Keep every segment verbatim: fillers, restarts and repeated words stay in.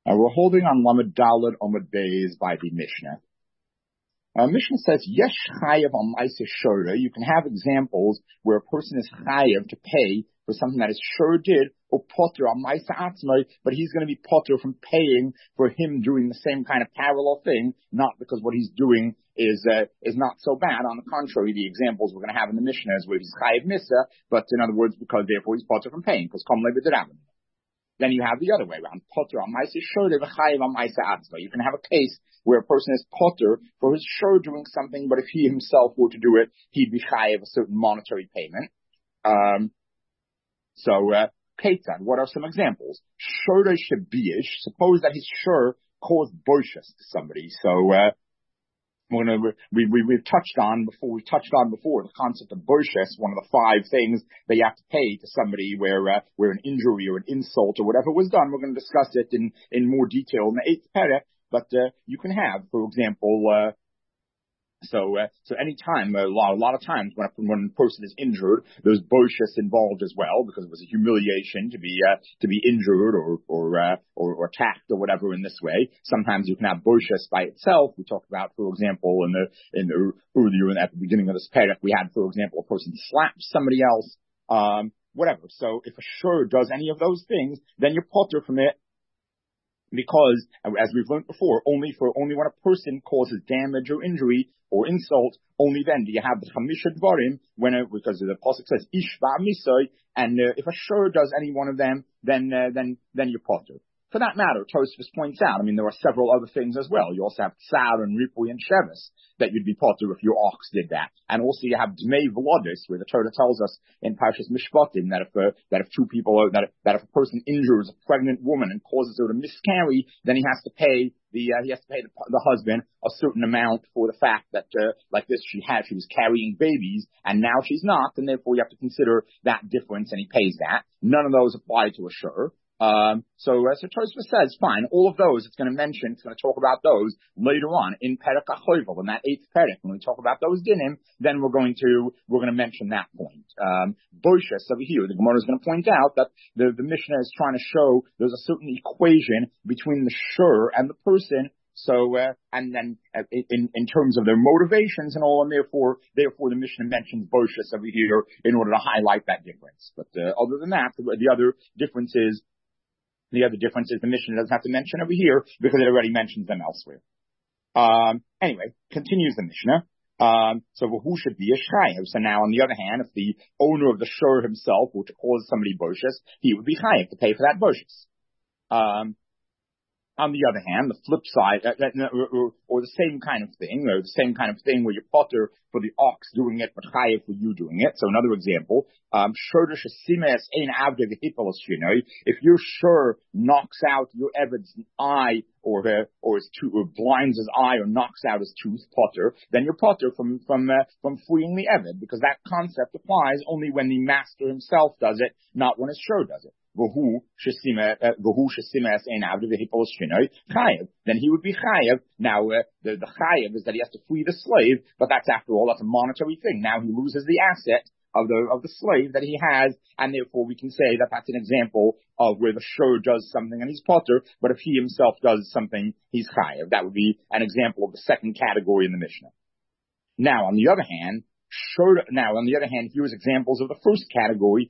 Uh, we're holding on Lamed Daled Omid Beis by the Mishnah. Uh, Mishnah says, Yesh chayav al ma'aseh shura. You can have examples where a person is chayav to pay for something that his shur did, or potter al ma'aseh atzmai, but he's going to be potter from paying for him doing the same kind of parallel thing, not because what he's doing is uh, is not so bad. On the contrary, the examples we're going to have in the Mishnah is where he's chayav misa, but in other words, because therefore he's potter from paying, because kom le'b'derabim. Then you have the other way around. Potter al ma'aseh shura v'chayav al ma'aseh atzmai. You can have a case where a person is potter for his shur doing something, but if he himself were to do it, he'd be chayav a certain monetary payment. Um, so, uh, Ketzad, what are some examples? Shur shabiyish. Suppose that his shur caused boishas to somebody. So, uh, we're gonna, we, we, we've touched on before, we touched on before the concept of boishas, one of the five things that you have to pay to somebody where, uh, where an injury or an insult or whatever was done. We're going to discuss it in, in more detail in the eighth perek. But uh, you can have, for example, uh, so uh, so any time, a lot, a lot of times when a, when a person is injured, there's boishas involved as well, because it was a humiliation to be uh, to be injured or or, uh, or or attacked or whatever in this way. Sometimes you can have boishas by itself. We talked about, for example, in the in the earlier at the beginning of this perek, we had, for example, a person slaps somebody else, um, whatever. So if a shur does any of those things, then you're potter from it. Because, as we've learned before, only for only when a person causes damage or injury or insult, only then do you have the chamisha dvarim, when a, because the pasuk says ish va'misai, and uh, if a shur does any one of them, then uh, then then you're potter. For that matter, Tosfos points out, I mean, there are several other things as well. You also have tsar and ripui and shevis that you'd be potter if your ox did that. And also you have dmei v'lodis, where the Torah tells us in Parshas Mishpatim that if uh, that if two people, are, that if, that if a person injures a pregnant woman and causes her to miscarry, then he has to pay the uh, he has to pay the, the husband a certain amount for the fact that uh, like this she had she was carrying babies and now she's not, and therefore you have to consider that difference, and he pays that. None of those apply to a shur. Um, so, uh, so Tosfos says, fine, all of those, it's going to mention, it's going to talk about those later on in Perek HaChovel, in that eighth Perek. When we talk about those dinim, then we're going to, we're going to mention that point. Um, Boishas over here, the Gemara is going to point out that the, the Mishnah is trying to show there's a certain equation between the shur and the person. So, uh, and then uh, in, in terms of their motivations and all, and therefore, therefore the Mishnah mentions Boishas over here in order to highlight that difference. But, uh, other than that, the, the other difference is, The other difference is the Mishnah doesn't have to mention over here because it already mentions them elsewhere. Um, anyway, continues the Mishnah. Um, so who should be a chayav? So now, on the other hand, if the owner of the shur himself were to cause somebody boishas, he would be chayav to pay for that boishas. Um, On the other hand, the flip side, uh, or, or, or the same kind of thing, or the same kind of thing where you're potter for the ox doing it, but chayav for you doing it. So another example, um, if your shur knocks out your eved's eye, or uh, or his tooth, or blinds his eye, or knocks out his tooth, potter, then you're potter from from uh, from freeing the eved, because that concept applies only when the master himself does it, not when his shur does it. Then he would be chayav. Now, uh, the, the chayav is that he has to free the slave, but that's, after all, that's a monetary thing. Now he loses the asset of the of the slave that he has, and therefore we can say that that's an example of where the shur does something and he's potter, but if he himself does something, he's chayav. That would be an example of the second category in the Mishnah. Now, on the other hand, Shur, now, on the other hand, here's examples of the first category.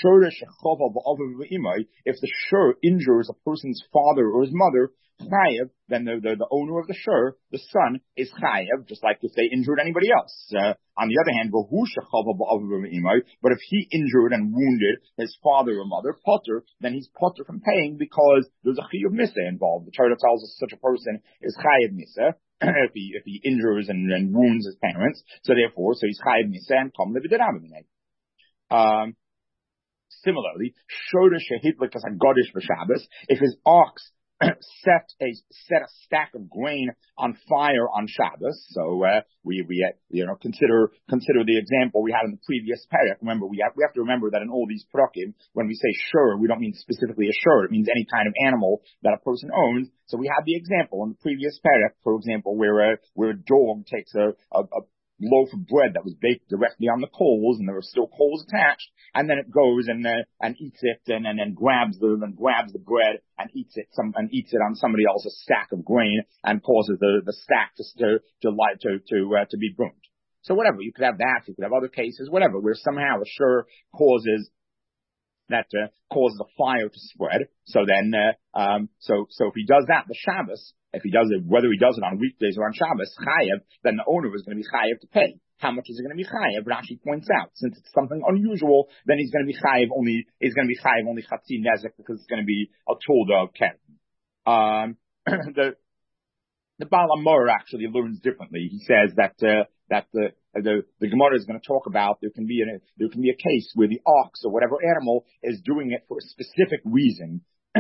If the shur injures a person's father or his mother, chayav, then the, the, the owner of the shur, the son, is chayav, just like if they injured anybody else. Uh, on the other hand, but if he injured and wounded his father or mother, potter, then he's potter from paying because there's a chiyuv misa involved. The Torah tells us such a person is chayav misa. if he if he injures and, and wounds his parents, so therefore, so he's chayav misa and kom levidarabim. Um, similarly, shoda shehidlik as a godish b'Shabbos, if his ox set a set a stack of grain on fire on Shabbos, so uh, we we uh, you know consider consider the example we had in the previous perek. Remember, we have we have to remember that in all these prakim, when we say shur, we don't mean specifically a shur. It means any kind of animal that a person owns. So we had the example in the previous perek, for example, where a where a dog takes a a, a loaf of bread that was baked directly on the coals, and there were still coals attached, and then it goes and uh, and eats it, and and then grabs the and grabs the bread and eats it some and eats it on somebody else's stack of grain, and causes the the stack to to to light to to uh, to be burnt. So whatever, you could have that, you could have other cases, whatever, where somehow a shur causes that uh, causes a fire to spread. So then, uh, um, so so if he does that, the Shabbos, if he does it, whether he does it on weekdays or on Shabbos, chayev, then the owner is going to be chayev to pay. How much is it going to be chayev? Rashi points out, since it's something unusual, then he's going to be chayev only. He's going to be chayev only chatzi nezek, because it's going to be a tolda of keren. Um, the the Baal HaMaor actually learns differently. He says that uh, that the the the Gemara is going to talk about there can be a there can be a case where the ox or whatever animal is doing it for a specific reason.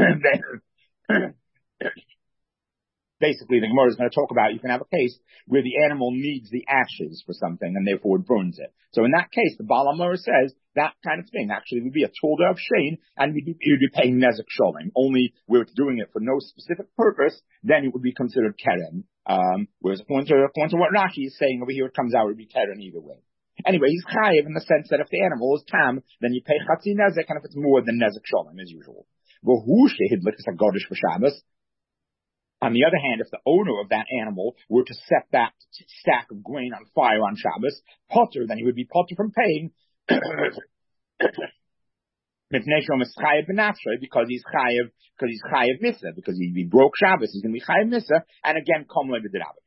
Basically, the Gemara is going to talk about you can have a case where the animal needs the ashes for something and therefore it burns it. So in that case, the Baal HaMaor says that kind of thing actually would be a tolda of shein, and you'd be, you'd be paying nezek sholem. Only where it's doing it for no specific purpose, then it would be considered keren. Um, whereas according to, according to what Rashi is saying over here, it comes out it would be keren either way. Anyway, he's chayiv in the sense that if the animal is tam, then you pay chatzi nezek, and if it's more than nezek sholem as usual. V'hu shehidlikas hagodish v'Shabbos. On the other hand, if the owner of that animal were to set that stack of grain on fire on Shabbos, potter, then he would be potter from paying because he's chayev, because he's chayev misa, because he, he broke Shabbos, he's going to be chayev misa, and again, komle v'dirabah.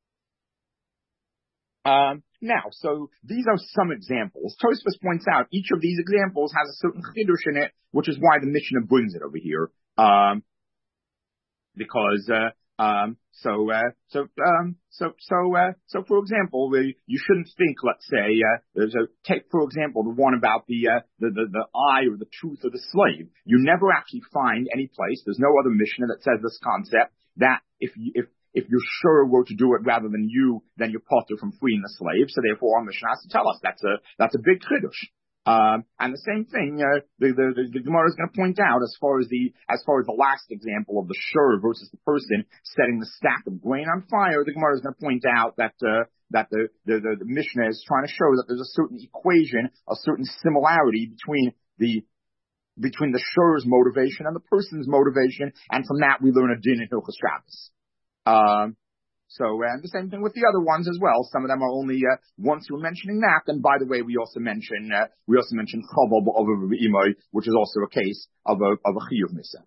Um, now, so these are some examples. Tosfos points out each of these examples has a certain chidush in it, which is why the Mishnah brings it over here. Um, Because uh, um, so uh, so um, so so uh, so for example, you shouldn't think. Let's say uh, so take for example the one about the, uh, the the the eye or the tooth of the slave. You never actually find any place. There's no other Mishnah that says this concept that if you, if if you're sure were to do it rather than you, then you're potter from freeing the slave. So therefore, our Mishnah has to tell us that's a that's a big chiddush. Um, and the same thing, uh, the, the, the, the Gemara is going to point out as far as the, as far as the last example of the shur versus the person setting the stack of grain on fire, the Gemara is going to point out that, uh, that the, the, the, the Mishnah is trying to show that there's a certain equation, a certain similarity between the, between the shur's motivation and the person's motivation, and from that we learn a din in Hilchos Shabbos. Um, So, and the same thing with the other ones as well. Some of them are only, uh, once we're mentioning that, and by the way, we also mention, uh, we also mention Chavav of a Imoy, which is also a case of a, of a Chiyuv Misa.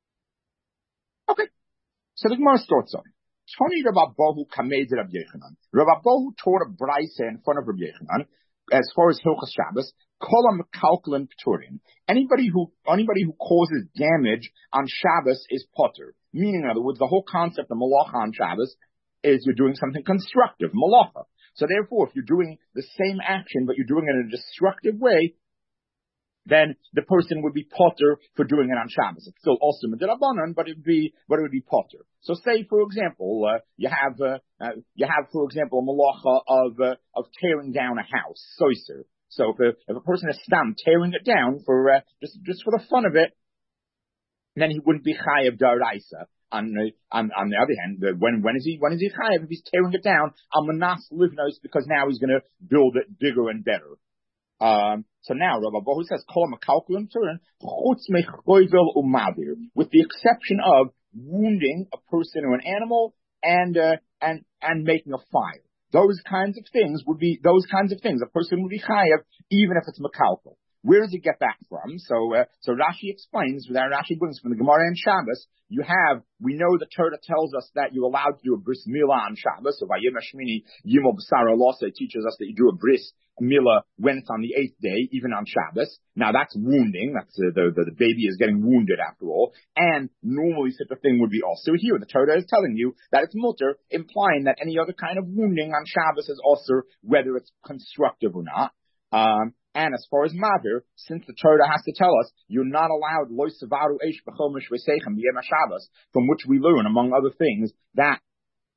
Okay. So the Gemara starts on. Tony Rabbahu Kamed Rabbi Yechanan. Rabbahu taught a brayse in front of Rabbi Yechanan, as far as Hilchos Shabbos, Kolam Kalkalin Pturin. Anybody who, anybody who causes damage on Shabbos is potter. Meaning, in other words, the whole concept of Malacha on Shabbos is you're doing something constructive, malacha. So therefore, if you're doing the same action, but you're doing it in a destructive way, then the person would be potter for doing it on Shabbos. It's still also midrabanan, but it would be, but it would be potter. So say, for example, uh, you have, uh, uh, you have, for example, a malacha of, uh, of tearing down a house, soiser. So if a, if a person is stam tearing it down for, uh, just, just for the fun of it, then he wouldn't be chayav daraisa. On, on, on the other hand, when, when is he, when is he chayav? If he's tearing it down, al-manas livnos, because now he's going to build it bigger and better. Um, so now, Rabbi Bohu says, kol makalkulim turin, chutz mechoivel umadir, with the exception of wounding a person or an animal and, uh, and, and making a fire. Those kinds of things would be, those kinds of things, a person would be chayav, even if it's makalkul. Where does it get back from? So, uh, so Rashi explains, that Rashi brings from the Gemara and Shabbos, you have, we know the Torah tells us that you're allowed to do a bris milah on Shabbos. So Vayim Hashmini Yimol B'Sara also teaches us that you do a bris milah when it's on the eighth day, even on Shabbos. Now that's wounding. That's uh, the, the the baby is getting wounded after all. And normally such a thing would be also here. The Torah is telling you that it's mutter, implying that any other kind of wounding on Shabbos is also whether it's constructive or not. Um, And as far as Mavir, since the Torah has to tell us, you're not allowed Lo Savaru Eish B'Chomish V'Seichem B'Yem HaShabbos, from which we learn, among other things, that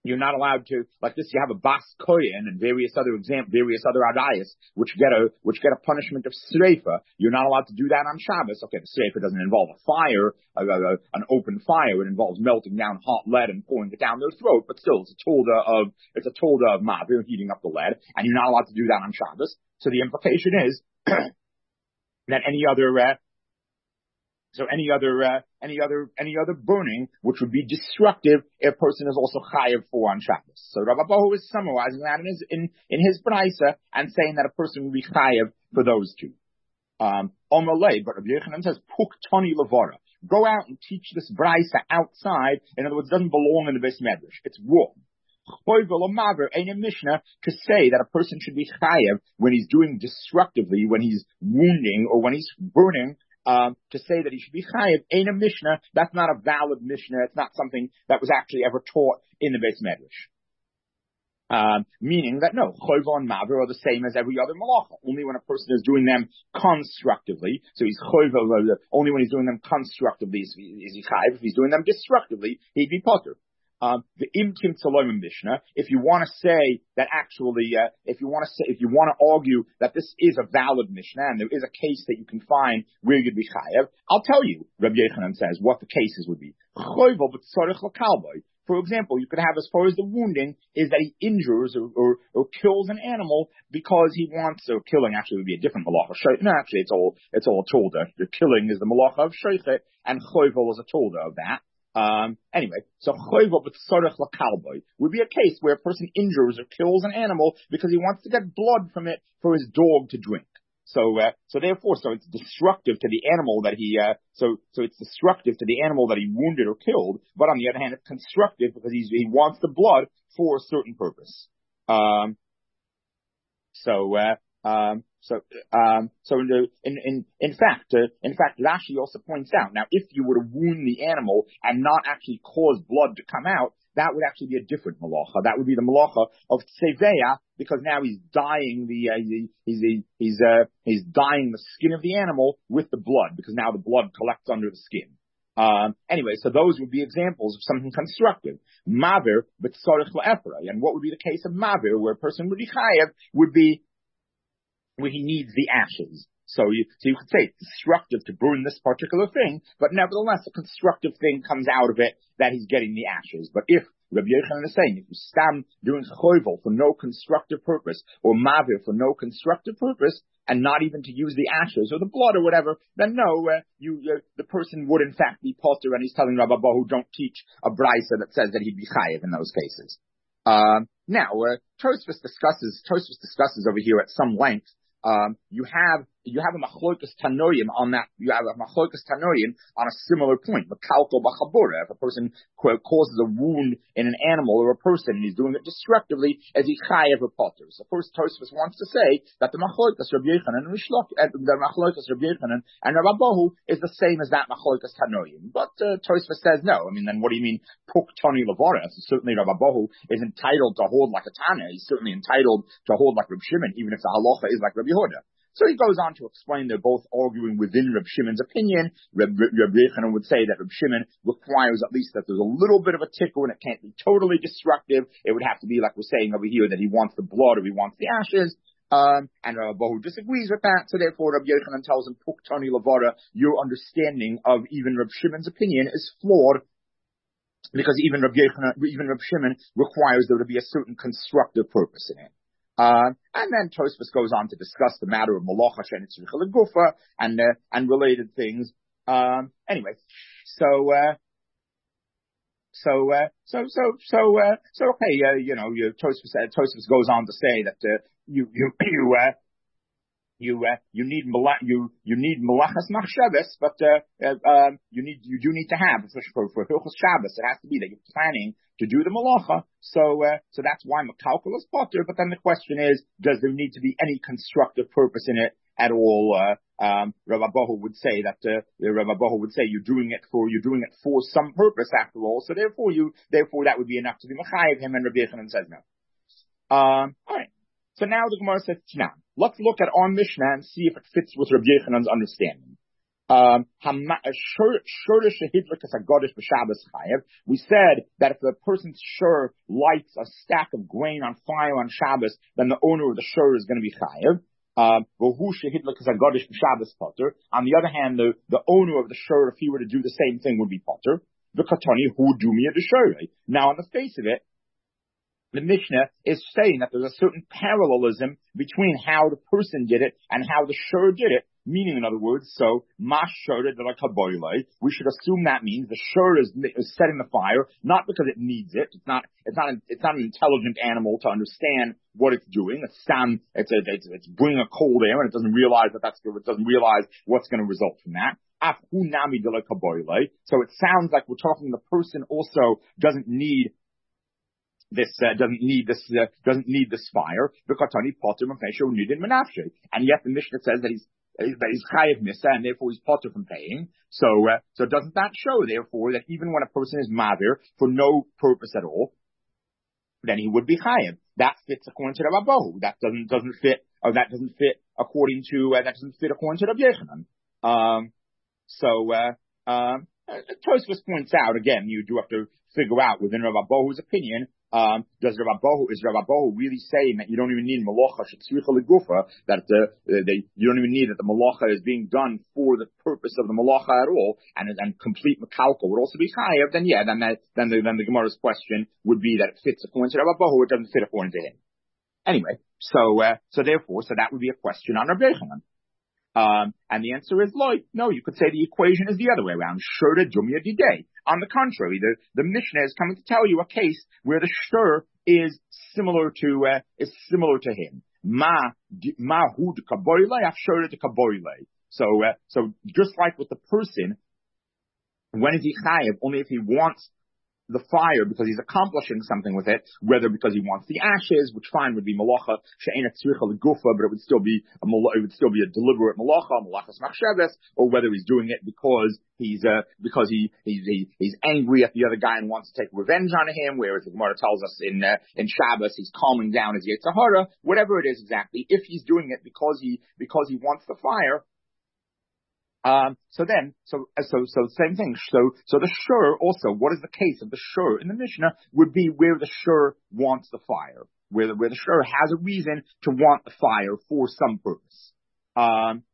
You're not allowed to, like this, you have a bas kohen and various other exam, various other adayas, which get a, which get a punishment of sreifa. You're not allowed to do that on Shabbos. Okay, the sreifa doesn't involve a fire, a, a, an open fire. It involves melting down hot lead and pouring it down their throat, but still, it's a tolda of, it's a tolda of mavir, heating up the lead, and you're not allowed to do that on Shabbos. So the implication is that any other, uh, So any other, uh, any other, any other burning, which would be destructive, a person is also chayav for on Shabbos. So Rav Abahu is summarizing that in his, in, in his brisa and saying that a person would be chayav for those two. Um, Omalei, but Rabbi Yochanan says, Puk Toni Levara. Go out and teach this brisa outside. In other words, it doesn't belong in the Beis Medrash. It's wrong. Ain't a Mishnah to say that a person should be chayav when he's doing destructively, when he's wounding or when he's burning. Um, to say that he should be chayiv, ain't a Mishnah, that's not a valid Mishnah. It's not something that was actually ever taught in the Beis Medrash. Um, meaning that no, choiva and maver are the same as every other malacha. Only when a person is doing them constructively, so he's choiva, only when he's doing them constructively is, is he chayiv. If he's doing them destructively, he'd be potter. Um, the imkim tzalomim Mishnah, if you want to say that actually, uh, if you want to say, if you want to argue that this is a valid Mishnah and there is a case that you can find where you'd be chayav, I'll tell you, Rabbi Yochanan says, what the cases would be. For example, you could have as far as the wounding is that he injures or, or, or kills an animal because he wants, or killing actually would be a different malacha. No, actually it's all, it's all tolda. The killing is the malacha of shochet and choivel is a tolda of that. Um, anyway, so choiva b'tzarech lakalboy would be a case where a person injures or kills an animal because he wants to get blood from it for his dog to drink. So, uh, so therefore, so it's destructive to the animal that he, uh, so, so it's destructive to the animal that he wounded or killed, but on the other hand, it's constructive because he's, he wants the blood for a certain purpose. Um, so, uh, Um, so, um, so in, the, in, in, in fact, uh, in fact, Rashi also points out, now, if you were to wound the animal and not actually cause blood to come out, that would actually be a different malacha. That would be the malacha of tseveya, because now he's dyeing the, uh, he's, he's, he's, uh, he's dyeing the skin of the animal with the blood, because now the blood collects under the skin. Um, anyway, so those would be examples of something constructive. Mavir, but tzarich la'efra. And what would be the case of mavir, where a person would be chayav, would be where he needs the ashes. So you, so you could say it's destructive to burn this particular thing, but nevertheless, a constructive thing comes out of it that he's getting the ashes. But if Rabbi Yochanan is saying, if you stand doing choivel for no constructive purpose, or mavir for no constructive purpose, and not even to use the ashes or the blood or whatever, then no, uh, you, uh, the person would in fact be potter, and he's telling Rabbi Abahu, don't teach a brisa that says that he'd be chayiv in those cases. Um, now, uh, Tosfos discusses, Tosfos discusses over here at some length. Um, you have, you have a machlokas tanoim on that, you have a machlokas tanoim on a similar point. Makalko b'chabura, if a person quote, causes a wound in an animal or a person and he's doing it destructively, as he chayev a potter. So first Tosfos wants to say that the machlokas Rabbi Yochanan and Rishlok, uh, the machlokas Rabbi Yochanan and Rabbi Abahu is the same as that machlokas tanoim. But, uh, Tosfos says no. I mean, then what do you mean, puk toni levara? So certainly Rabbi Abahu is entitled to hold like a Tana. He's certainly entitled to hold like Reb Shimon, even if the halacha is like Rabbi Yehuda. So he goes on to explain they're both arguing within Reb Shimon's opinion. Reb, Reb Yochanan would say that Reb Shimon requires at least that there's a little bit of a tickle and it can't be totally destructive. It would have to be like we're saying over here that he wants the blood or he wants the ashes. Um, and Reb Abahu disagrees with that. So therefore Reb Yochanan tells him, Puk Toni Levara, your understanding of even Reb Shimon's opinion is flawed. Because even Reb Yochanan, even Reb Shimon requires there to be a certain constructive purpose in it. Uh, and then Tosfos goes on to discuss the matter of malacha she'enitzricha legufa and uh, and related things. Um, anyway, so uh, so uh, so so so uh, so okay, uh, you know, you, Tosfos uh, Tosfos goes on to say that uh, you you you. Uh, You uh, you need mala- you you need malachas machshavas, but uh, uh, um, you need you do need to have, especially for for Hilchos Shabbos, it has to be that you're planning to do the malacha. So uh, so that's why makalkal is potter. But then the question is, does there need to be any constructive purpose in it at all? Uh, um, Rav Abahu would say that uh, Rav Abahu would say you're doing it for you're doing it for some purpose after all. So therefore you therefore that would be enough to be mechayiv him. And Rabbi Yochanan says no. Um, all right. So now the Gemara says, now, let's look at our Mishnah and see if it fits with Rabbi Yochanan's understanding. Um, we said that if the person's shur lights a stack of grain on fire on Shabbos, then the owner of the shur is going to be chayav. Um, on the other hand, the, the owner of the shur, if he were to do the same thing, would be potter. Now, on the face of it, the Mishnah is saying that there's a certain parallelism between how the person did it and how the shur did it. Meaning, in other words, so mash shur did like kaboyle. We should assume that means the shur is, is setting the fire not because it needs it. It's not. It's not. It's not an intelligent animal to understand what it's doing. It's some. It's a, it's, it's bringing a cold air and it doesn't realize that that's. It doesn't realize what's going to result from that. So it sounds like we're talking. The person also doesn't need. This uh, doesn't need this uh, doesn't need this fire. And yet the Mishnah says that he's that he's chayiv misa and therefore he's potter from paying. So uh, so doesn't that show therefore that even when a person is mavir for no purpose at all, then he would be chayiv? That fits according to the Rabbahu. That doesn't doesn't fit. Or that doesn't fit according to uh, that doesn't fit according to the Yechanan. Um. So uh, um. Tosfos points out again. You do have to figure out within Rabbahu's opinion. Um, does Rav Abahu, is Rav Abahu really saying that you don't even need malacha shetzricha legufa, that the, they, you don't even need that the malacha is being done for the purpose of the malacha at all, and and complete mekalko would also be chayav? Then yeah, then that, then the then the Gemara's question would be that it fits according to Rav Abahu, it doesn't fit according to him. Anyway, so uh, so therefore, so that would be a question on Rav Yechanan. Um, and the answer is loy. No, you could say the equation is the other way around. Shurda jumya didei. On the contrary, the, the Mishnah is coming to tell you a case where the shur is similar to, uh, is similar to him. Ma, ma hu de kaboyle, af shurda de kaboyle. So, uh, so just like with the person, when is he chayav? Only if he wants the fire because he's accomplishing something with it, whether because he wants the ashes, which fine would be malacha she'ena tzricha legufa, but it would still be a it would still be a deliberate malacha, malachas machshavas, or whether he's doing it because he's uh because he he's he, he's angry at the other guy and wants to take revenge on him, whereas the Gemara tells us in uh, in Shabbos he's calming down his Yetzer Hara, whatever it is exactly. If he's doing it because he because he wants the fire. Um, so then, so, so, so same thing. So, so the shur also, what is the case of the shur in the Mishnah would be where the shur wants the fire, where the, where the shur has a reason to want the fire for some purpose. Um,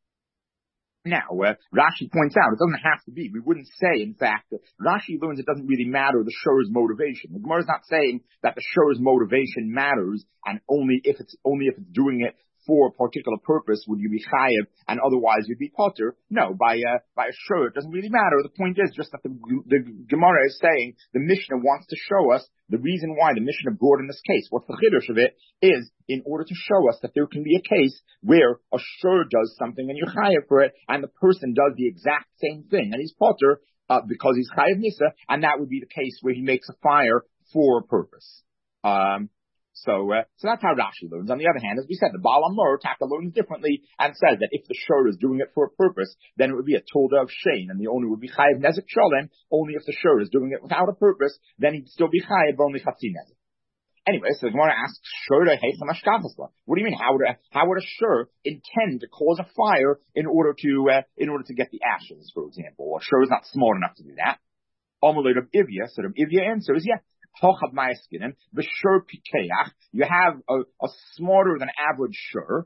now, uh, Rashi points out, it doesn't have to be. We wouldn't say, in fact, that Rashi learns it doesn't really matter the shur's motivation. The Gemara is not saying that the shur's motivation matters and only if it's, only if it's doing it for a particular purpose would you be chayiv, and otherwise you'd be potter. No, by uh, by a shur, it doesn't really matter. The point is just that the, the Gemara is saying the Mishnah wants to show us the reason why the Mishnah brought in this case. What's the chiddush of it is in order to show us that there can be a case where a shur does something and you're chayiv for it, and the person does the exact same thing and he's potter uh, because he's chayiv nisa, and that would be the case where he makes a fire for a purpose. Um, So, uh, so that's how Rashi learns. On the other hand, as we said, the Baal Amor Taka learns differently and says that if the shur is doing it for a purpose, then it would be a tolda of shein, and the owner would be chayiv nezek shalem. Only if the shur is doing it without a purpose, then he'd still be chayiv only chatzi nezek. Anyway, so the Gemara asks, shur heichem ashkachasla. What do you mean? How would a, how would a shur intend to cause a fire in order to uh, in order to get the ashes, for example? A shur is not smart enough to do that. Amalei Rav Ivya, so Rav Ivya answers, yeah. You have a, a smarter than average shur.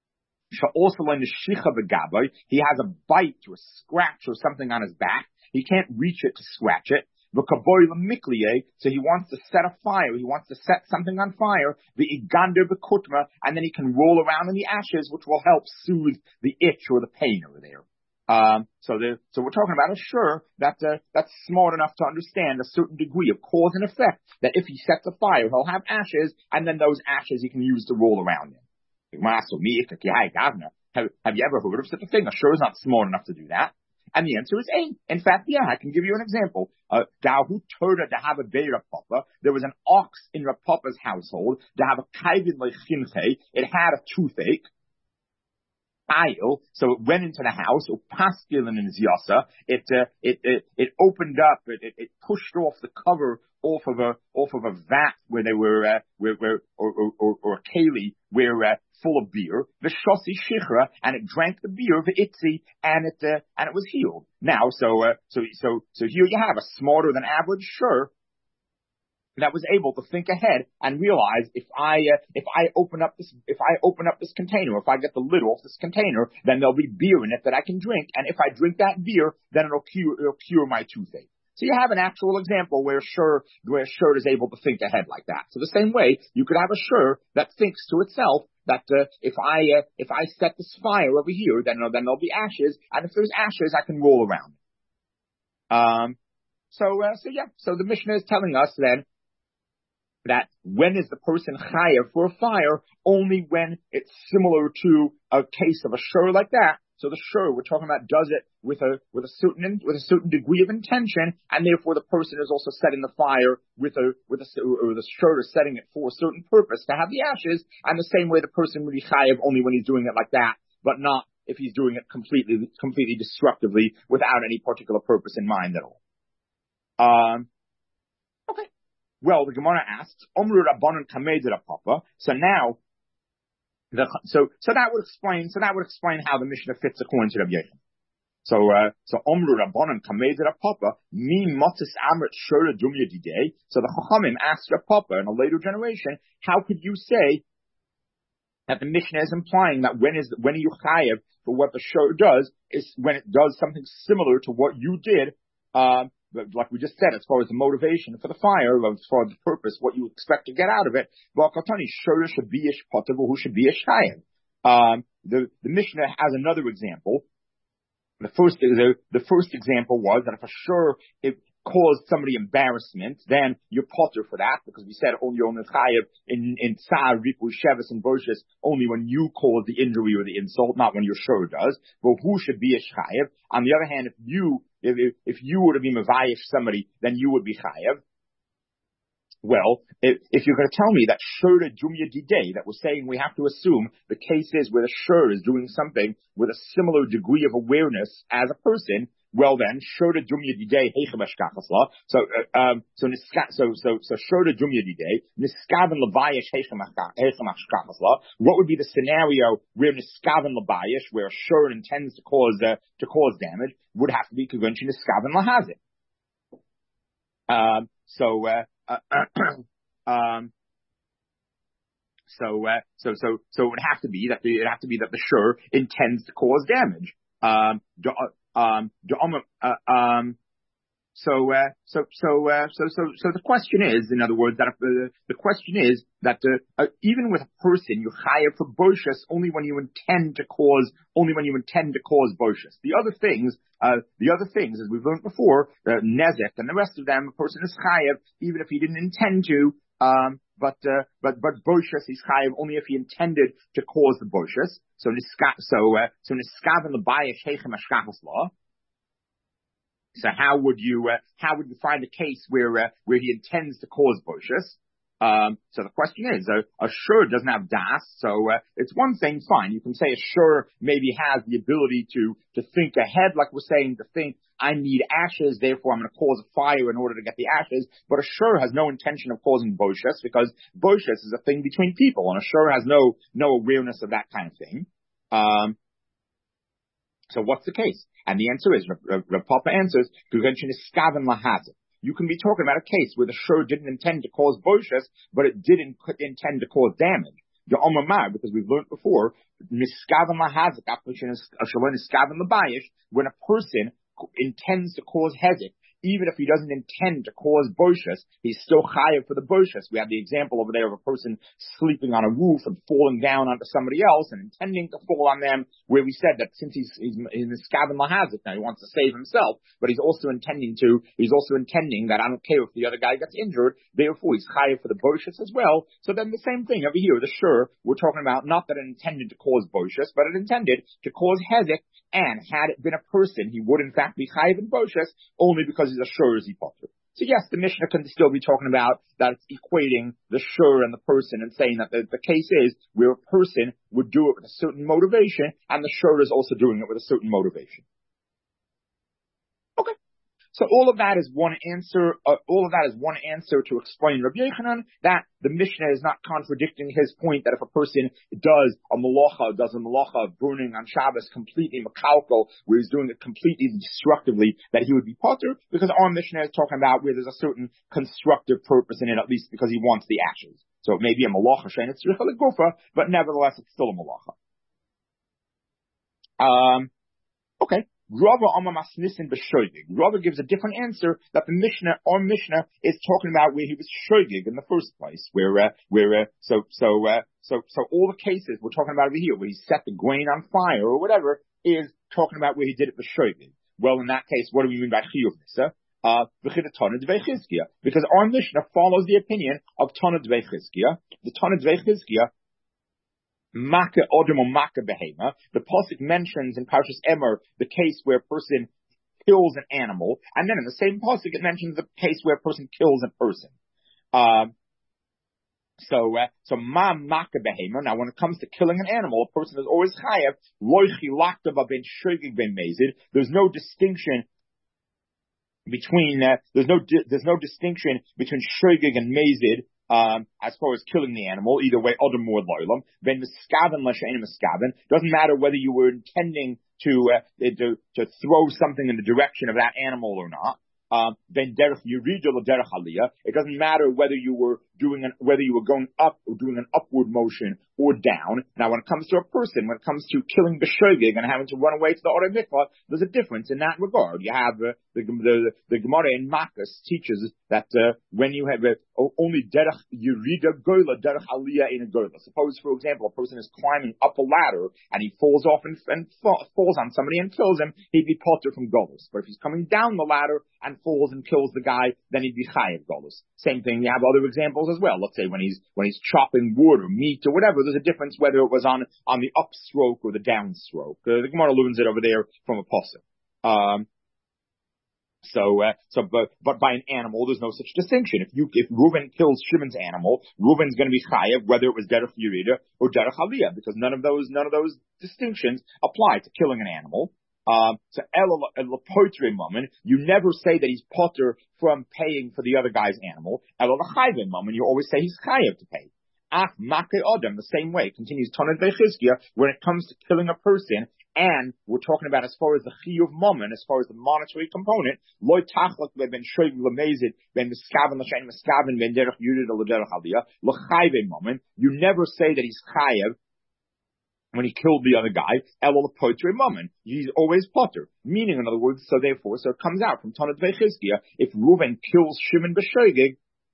He has a bite or a scratch or something on his back. He can't reach it to scratch it. So he wants to set a fire. He wants to set something on fire. And then he can roll around in the ashes, which will help soothe the itch or the pain over there. Um, so the, so we're talking about a shur that, uh, that's smart enough to understand a certain degree of cause and effect, that if he sets a fire, he'll have ashes, and then those ashes he can use to roll around in. Have, have you ever heard of such a thing? A shur is not smart enough to do that. And the answer is A. In fact, yeah, I can give you an example. Uh, there was an ox in Rav Papa's household. It had a toothache. aisle, so it went into the house, upaskilin and ziyasa, it, uh, it, it, it opened up, it, it, it pushed off the cover off of a, off of a vat where they were, uh, where, where, or, or, or, or a keli where, uh, full of beer, the shosi shichra, and it drank the beer, the itzi, and it, uh, and it was healed. Now, so, uh, so, so, so here you have a smarter than average, sure, that was able to think ahead and realize if I uh, if I open up this if I open up this container, if I get the lid off this container, then there'll be beer in it that I can drink, and if I drink that beer, then it'll cure it'll cure my toothache. So you have an actual example where Shur where Shur is able to think ahead like that. So the same way you could have a Shur that thinks to itself that uh, if I uh, if I set this fire over here, then then there'll be ashes, and if there's ashes, I can roll around. Um. So uh, so yeah. So the Mishnah is telling us then that when is the person chayav for a fire? Only when it's similar to a case of a shur like that. So the shur we're talking about does it with a with a certain with a certain degree of intention, and therefore the person is also setting the fire with a with a or the shur is setting it for a certain purpose to have the ashes. And the same way the person would be chayav only when he's doing it like that, but not if he's doing it completely completely destructively without any particular purpose in mind at all. Um. Okay. Well, the Gemara asks, Omru Rabbanon Kamed Papa. So now, the, so, so that would explain, so that would explain how the Mishnah fits according to Rabbi Yechon. So, uh, so Omru Rabbanon Kamed Papa, Mi Motis Amrit Shura Dumya Didei. So the Chachamim asked Rav Papa in a later generation, how could you say that the Mishnah is implying that when is, when you chayev for what the Shur does is when it does something similar to what you did, um, But like we just said, as far as the motivation for the fire, as far as the purpose, what you expect to get out of it, um, the, the Mishnah has another example. The first, the, the first example was that if a shur, it caused somebody embarrassment, then you're potter for that, because we said only on the chayev in, in tsar, ripu, shevis, and boshis, only when you cause the injury or the insult, not when your shur does. But who should be a chayev? On the other hand, if you, if, if you were to be mavayish somebody, then you would be chayev. Well, if, if you're going to tell me that shura jumya didei, that we're saying we have to assume the case is where the shur is doing something with a similar degree of awareness as a person, well then, shura jumya didei heichem ashkachasla. So, uh, um, so so so so shura jumya didei niskaven levayish heichem ashkachasla. What would be the scenario where niskaven levayish, where a shur intends to cause uh, to cause damage, would have to be convention niskaven lahazik. Um, so. Uh, Uh, um, so, uh, so, so, so it would have to be that the, it have to be that the shur intends to cause damage. Um, do, um, do, uh, um, so, uh, so, so, uh, so, so, so the question is, in other words, that uh, the question is that uh, uh, even with a person, you hire for boshus only when you intend to cause, only when you intend to cause boshus. The other things, uh, the other things, as we've learned before, uh, nezek and the rest of them, a person is chayav even if he didn't intend to. Um, but uh, but but boshus is chayav only if he intended to cause the boshus. So niska, so uh, so niskaven l'bayish heichem ashkachas law. So how would you uh, how would you find a case where uh, where he intends to cause boshus? Um, so the question is, a, a shur doesn't have das, so uh, it's one thing, fine. You can say a shur maybe has the ability to to think ahead, like we're saying, to think, I need ashes, therefore I'm going to cause a fire in order to get the ashes. But a shur has no intention of causing boshus, because boshus is a thing between people, and a shur has no no awareness of that kind of thing. Um, so what's the case? And the answer is, Rav Papa answers, convention is skaven lahazik. You can be talking about a case where the shur didn't intend to cause boshus, but it did in, intend to cause damage. The Omar, because we've learned before, miskaven lahazik, miskaven labayish, when a person intends to cause hezek, even if he doesn't intend to cause boshus, he's still chayav for the boshus. We have the example over there of a person sleeping on a roof and falling down onto somebody else and intending to fall on them, where we said that since he's he's in the skaven lahazik, now he wants to save himself, but he's also intending to he's also intending that I don't care if the other guy gets injured, therefore he's chayav for the boshus as well. So then the same thing over here, the shur, we're talking about not that it intended to cause boshus, but it intended to cause hezek, and had it been a person, he would in fact be chayav in boshus only because he's a shur as he potter. So yes, the Mishnah can still be talking about that it's equating the shur and the person and saying that the, the case is where a person would do it with a certain motivation and the shur is also doing it with a certain motivation. Okay. So all of that is one answer, uh, all of that is one answer to explain Rabbi Yochanan that the Mishnah is not contradicting his point that if a person does a malacha, does a malacha of burning on Shabbos completely makalko, where he's doing it completely destructively, that he would be potter, because our Mishnah is talking about where there's a certain constructive purpose in it, at least because he wants the ashes. So it may be a malacha shein it's tzricha legufa, but nevertheless it's still a malacha. Um, okay. Rava Amamasnisin b'shoigig. Rava gives a different answer that the Mishnah, our Mishnah, is talking about where he was shoigig in the first place. Where, uh, where, uh, so, so, uh, so, so all the cases we're talking about over here, where he set the grain on fire or whatever, is talking about where he did it b'shoigig. Well, in that case, what do we mean by chiyuv nisa? Uh, because our Mishnah follows the opinion of Tana Dvei Chizkiya. The Tana Dvei Chizkiya, Maka Odom or Maka Behema. The pasuk mentions in Parshas Emor the case where a person kills an animal, and then in the same pasuk it mentions the case where a person kills a person. Um, so, uh, so Ma Maka Behema. Now, when it comes to killing an animal, a person is always chayav loichi laktava ben shogig ben mezid. There's no distinction between uh, there's no di- there's no distinction between shogig and mezid. Um, as far as killing the animal, either way, Adam or Loilam, then Miskaven Lashain Miskaven, doesn't matter whether you were intending to, uh, to, to throw something in the direction of that animal or not. Um, then derech yirida or derech aliyah. It doesn't matter whether you were doing an, whether you were going up or doing an upward motion or down. Now, when it comes to a person, when it comes to killing b'shogig and having to run away to the Orei Mikvah, there's a difference in that regard. You have uh, the, the the Gemara in Makkas teaches that uh, when you have uh, only derech yirida gola, derech aliyah in a gola. Suppose, for example, a person is climbing up a ladder and he falls off and, and fa- falls on somebody and kills him, he'd be potter from golos. But if he's coming down the ladder and falls and kills the guy, then he'd be chayiv golos. Same thing. You have other examples as well. Let's say when he's when he's chopping wood or meat or whatever, there's a difference whether it was on on the upstroke or the downstroke. Uh, the Gemara learns it over there from a pasuk. Um, so, uh, so, but, but by an animal, there's no such distinction. If you, if Reuven kills Shimon's animal, Reuven's going to be chayav whether it was derech yirida or derech aliyah, because none of those none of those distinctions apply to killing an animal. Um, so el moment, you never say that he's potter from paying for the other guy's animal. El moment, you always say he's chayav to pay. Ach makei adam, the same way, continues Tanat Bechizkiya, when it comes to killing a person, and we're talking about as far as the chiyuv moment, as far as the monetary component, loy tachlak ben shoyv lemezid ben miskaven l'shein miskaven ben derech yudid l'derech aliyah l'chayve moment. You never say that he's chayav when he killed the other guy, elul potre moment. He's always potter. Meaning, in other words, so therefore, so it comes out from Tanat Bechizkiya, if Reuven kills Shimon b'shogig,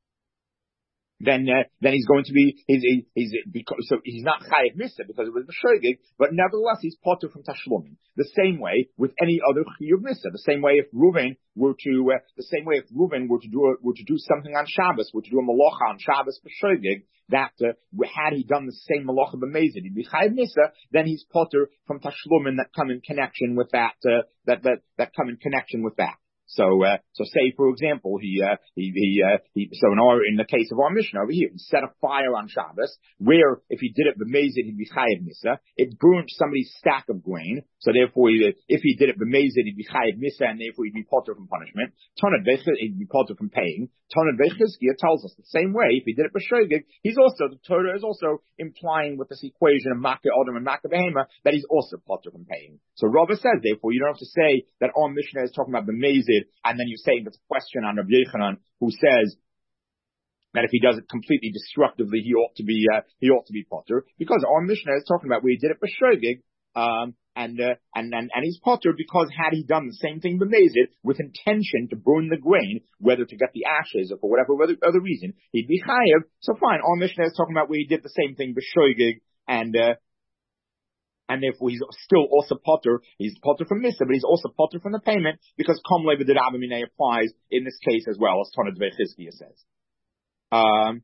then uh, then he's going to be he's he's, he's because so he's not chayiv misa because it was b'shogig, but nevertheless he's potter from tashlumin. The same way with any other chiyuv misa. The same way if Reuven were to uh, the same way if Reuven were to do a, were to do something on Shabbos, were to do a malacha on Shabbos b'shogig, that uh, had he done the same malacha b'mezid, he'd be chayiv misa. Then he's potter from tashlumin that come in connection with that uh, that that that come in connection with that. So, uh, so say, for example, he, uh, he, he, uh, he, so in our, in the case of our Mishnah over here, he set a fire on Shabbos, where if he did it b'mezid, he'd be chayiv misa. It burned somebody's stack of grain, so therefore, he, if he did it b'mezid, he'd be chayiv misa, and therefore he'd be potter from punishment. Tanat Bechizkiya, he'd be potter from paying. Tanat Bechizkiya tells us the same way, if he did it b'shogig, he's also, the Torah is also implying with this equation of Makeh Adam and Makeh Behema, that he's also potter from paying. So Rava says, therefore, you don't have to say that our Mishnah is talking about b'mezid, and then you're saying that's a question on Rabbi Yochanan, who says that if he does it completely destructively, he ought to be uh, he ought to be potter, because our Mishnah is talking about where he did it b'shogig, um, and uh, and and and he's potter because had he done the same thing b'mezid with intention to burn the grain, whether to get the ashes or for whatever other, other reason, he'd be chayav. So fine, our Mishnah is talking about where he did the same thing b'shogig, and uh, and therefore he's still also potter. He's potter from Misa, but he's also potter from the payment, because Kom Leva Did Abamine applies in this case as well, as Tanat Bechizkiya says. Um,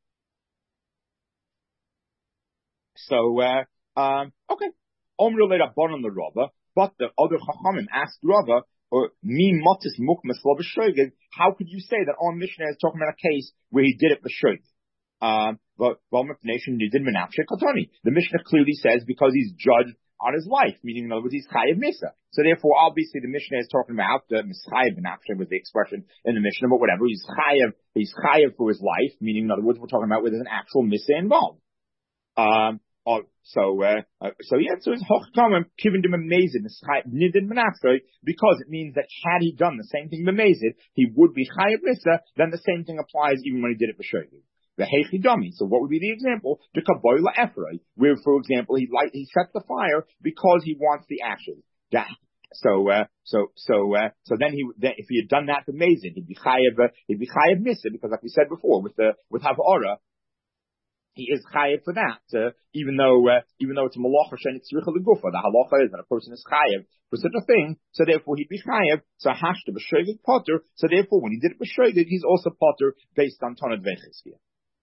so, uh, um, okay. Omru Le'Rabbanan L'Rava, but the other Chachamim asked Rava, or me motis mukmas lo b'shoigig, how could you say that our Mishnah is talking about a case where he did it b'shoig? Um, but nation you did menafshe katani. The Mishnah clearly says because he's judged on his life, meaning in other words he's chayiv misa. So therefore, obviously, the Mishnah is talking about the mischayiv menafshe was the expression in the Mishnah, but whatever, he's chayiv, he's chayiv for his life, meaning in other words, we're talking about where there's an actual misa involved. Um, oh, so, uh, uh, so yeah, so it's hochkamim given him amazing nidin menafshe because it means that had he done the same thing b'mezid, he would be chayiv misa. Then the same thing applies even when he did it b'shoigig. The heichidami. So what would be the example? The kaboila efrei, where, for example, he light, he sets the fire because he wants the ashes. That. So, uh, so, so, uh, so then he, then if he had done that for Mazin, he'd be chayev, uh, he'd be chayev misa, because like we said before, with the, with Havara, he is chayev for that, uh, even though, uh, even though it's a malacha shen tzricha legufa. The halacha is that a person is chayev for such a thing, so therefore he'd be chayev, so hashta b'shoigig potter, so therefore when he did it b'shoigig, he's also potter based on tonad vecheskia.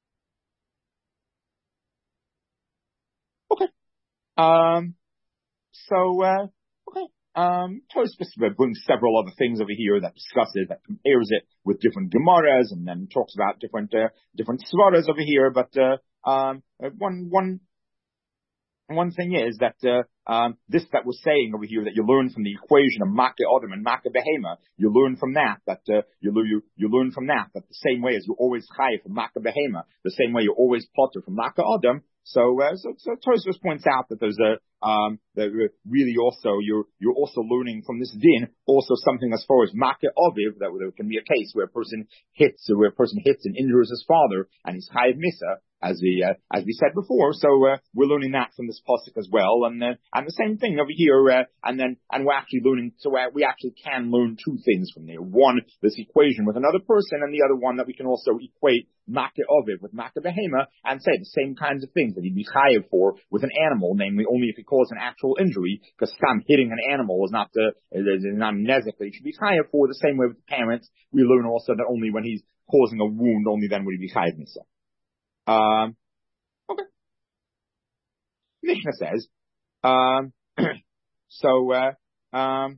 Okay. Um, so, uh, okay. Um, Tosfos brings several other things over here that discusses, that compares it with different Gemaras, and then talks about different, uh, different Svaras over here, but, uh, um, one, one, one thing is that, uh, um, this that we're saying over here, that you learn from the equation of Makkah Adam and Makkah Behema, you learn from that, that, uh, you, you, you learn from that, that the same way as you're always Chayiv from Makkah Behema, the same way you're always Potter from Makkah Adam. So, uh, so, so Tosfos points out that there's a, um, that really also, you're, you're also learning from this din, also something as far as Makkah Aviv, that there can be a case where a person hits, or where a person hits and injures his father, and he's Chayiv Misa, as we, uh, as we said before. So, uh, we're learning that from this pasuk as well, and, uh, and the same thing over here, uh, and then, and we're actually learning, so uh, we actually can learn two things from there. One, this equation with another person, and the other one that we can also equate Makkah Aviv with Makkah Behema, and say the same kinds of things that he'd be chayiv for with an animal, namely only if he caused an actual injury, because some hitting an animal is not the, is not nezek that he should be chayiv for. The same way with the parents, we learn also that only when he's causing a wound, only then would he be chayiv misa. Um, okay. Mishnah says, um, so, uh, um,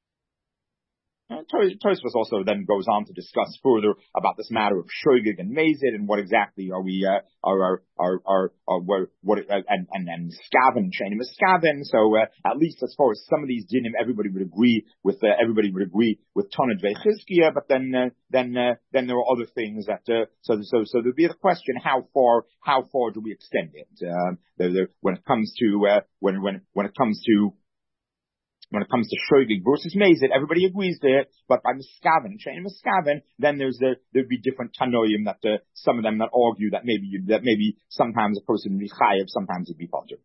Tosfos also then goes on to discuss further about this matter of shoigig and mazid, and what exactly are we, uh, are, are, are, are, are what, what, uh, and, and, and skaven, shainim skaven. So, uh, at least as far as some of these dinim, everybody would agree with, uh, everybody would agree with tonad vechizkia, but then, uh, then, uh, then there are other things that, uh, so, so, so there'd be the question, how far, how far do we extend it? Um, the, the, when it comes to, uh, when, when, when it comes to, When it comes to shoigig versus mazid, everybody agrees there, but by miskaven, shayim miskaven, then there's the, there'd be different tanoim that, uh, some of them that argue that maybe, you, that maybe sometimes a person would be chayiv, sometimes he'd be potter.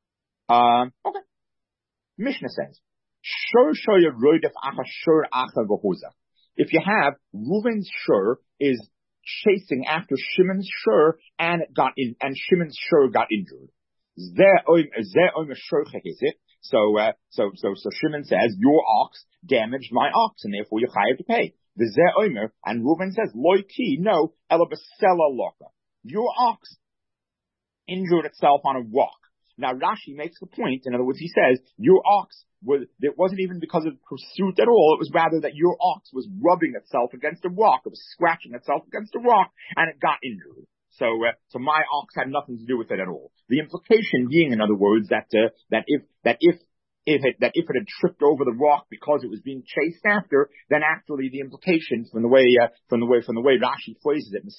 Um, okay. Mishnah says, shur shoyer roidef acha shur acha v'hoza. If you have, Reuven's shur is chasing after Shimon's shur, and it got in, and Shimon's shur got injured. Zeh oim shur chehizit. So, uh, so, so, so Shimon says, your ox damaged my ox, and therefore you have to pay. The Zeh Omer, and Reuven says, Loi ki, no, ela besela loka. Your ox injured itself on a rock. Now Rashi makes the point, in other words, he says, your ox was, it wasn't even because of pursuit at all, it was rather that your ox was rubbing itself against a rock, it was scratching itself against a rock, and it got injured. So, uh, so my ox had nothing to do with it at all. The implication being, in other words, that, uh, that if, that if, if it, that if it had tripped over the rock because it was being chased after, then actually the implication from the way, uh, from the way, from the way Rashi phrases it,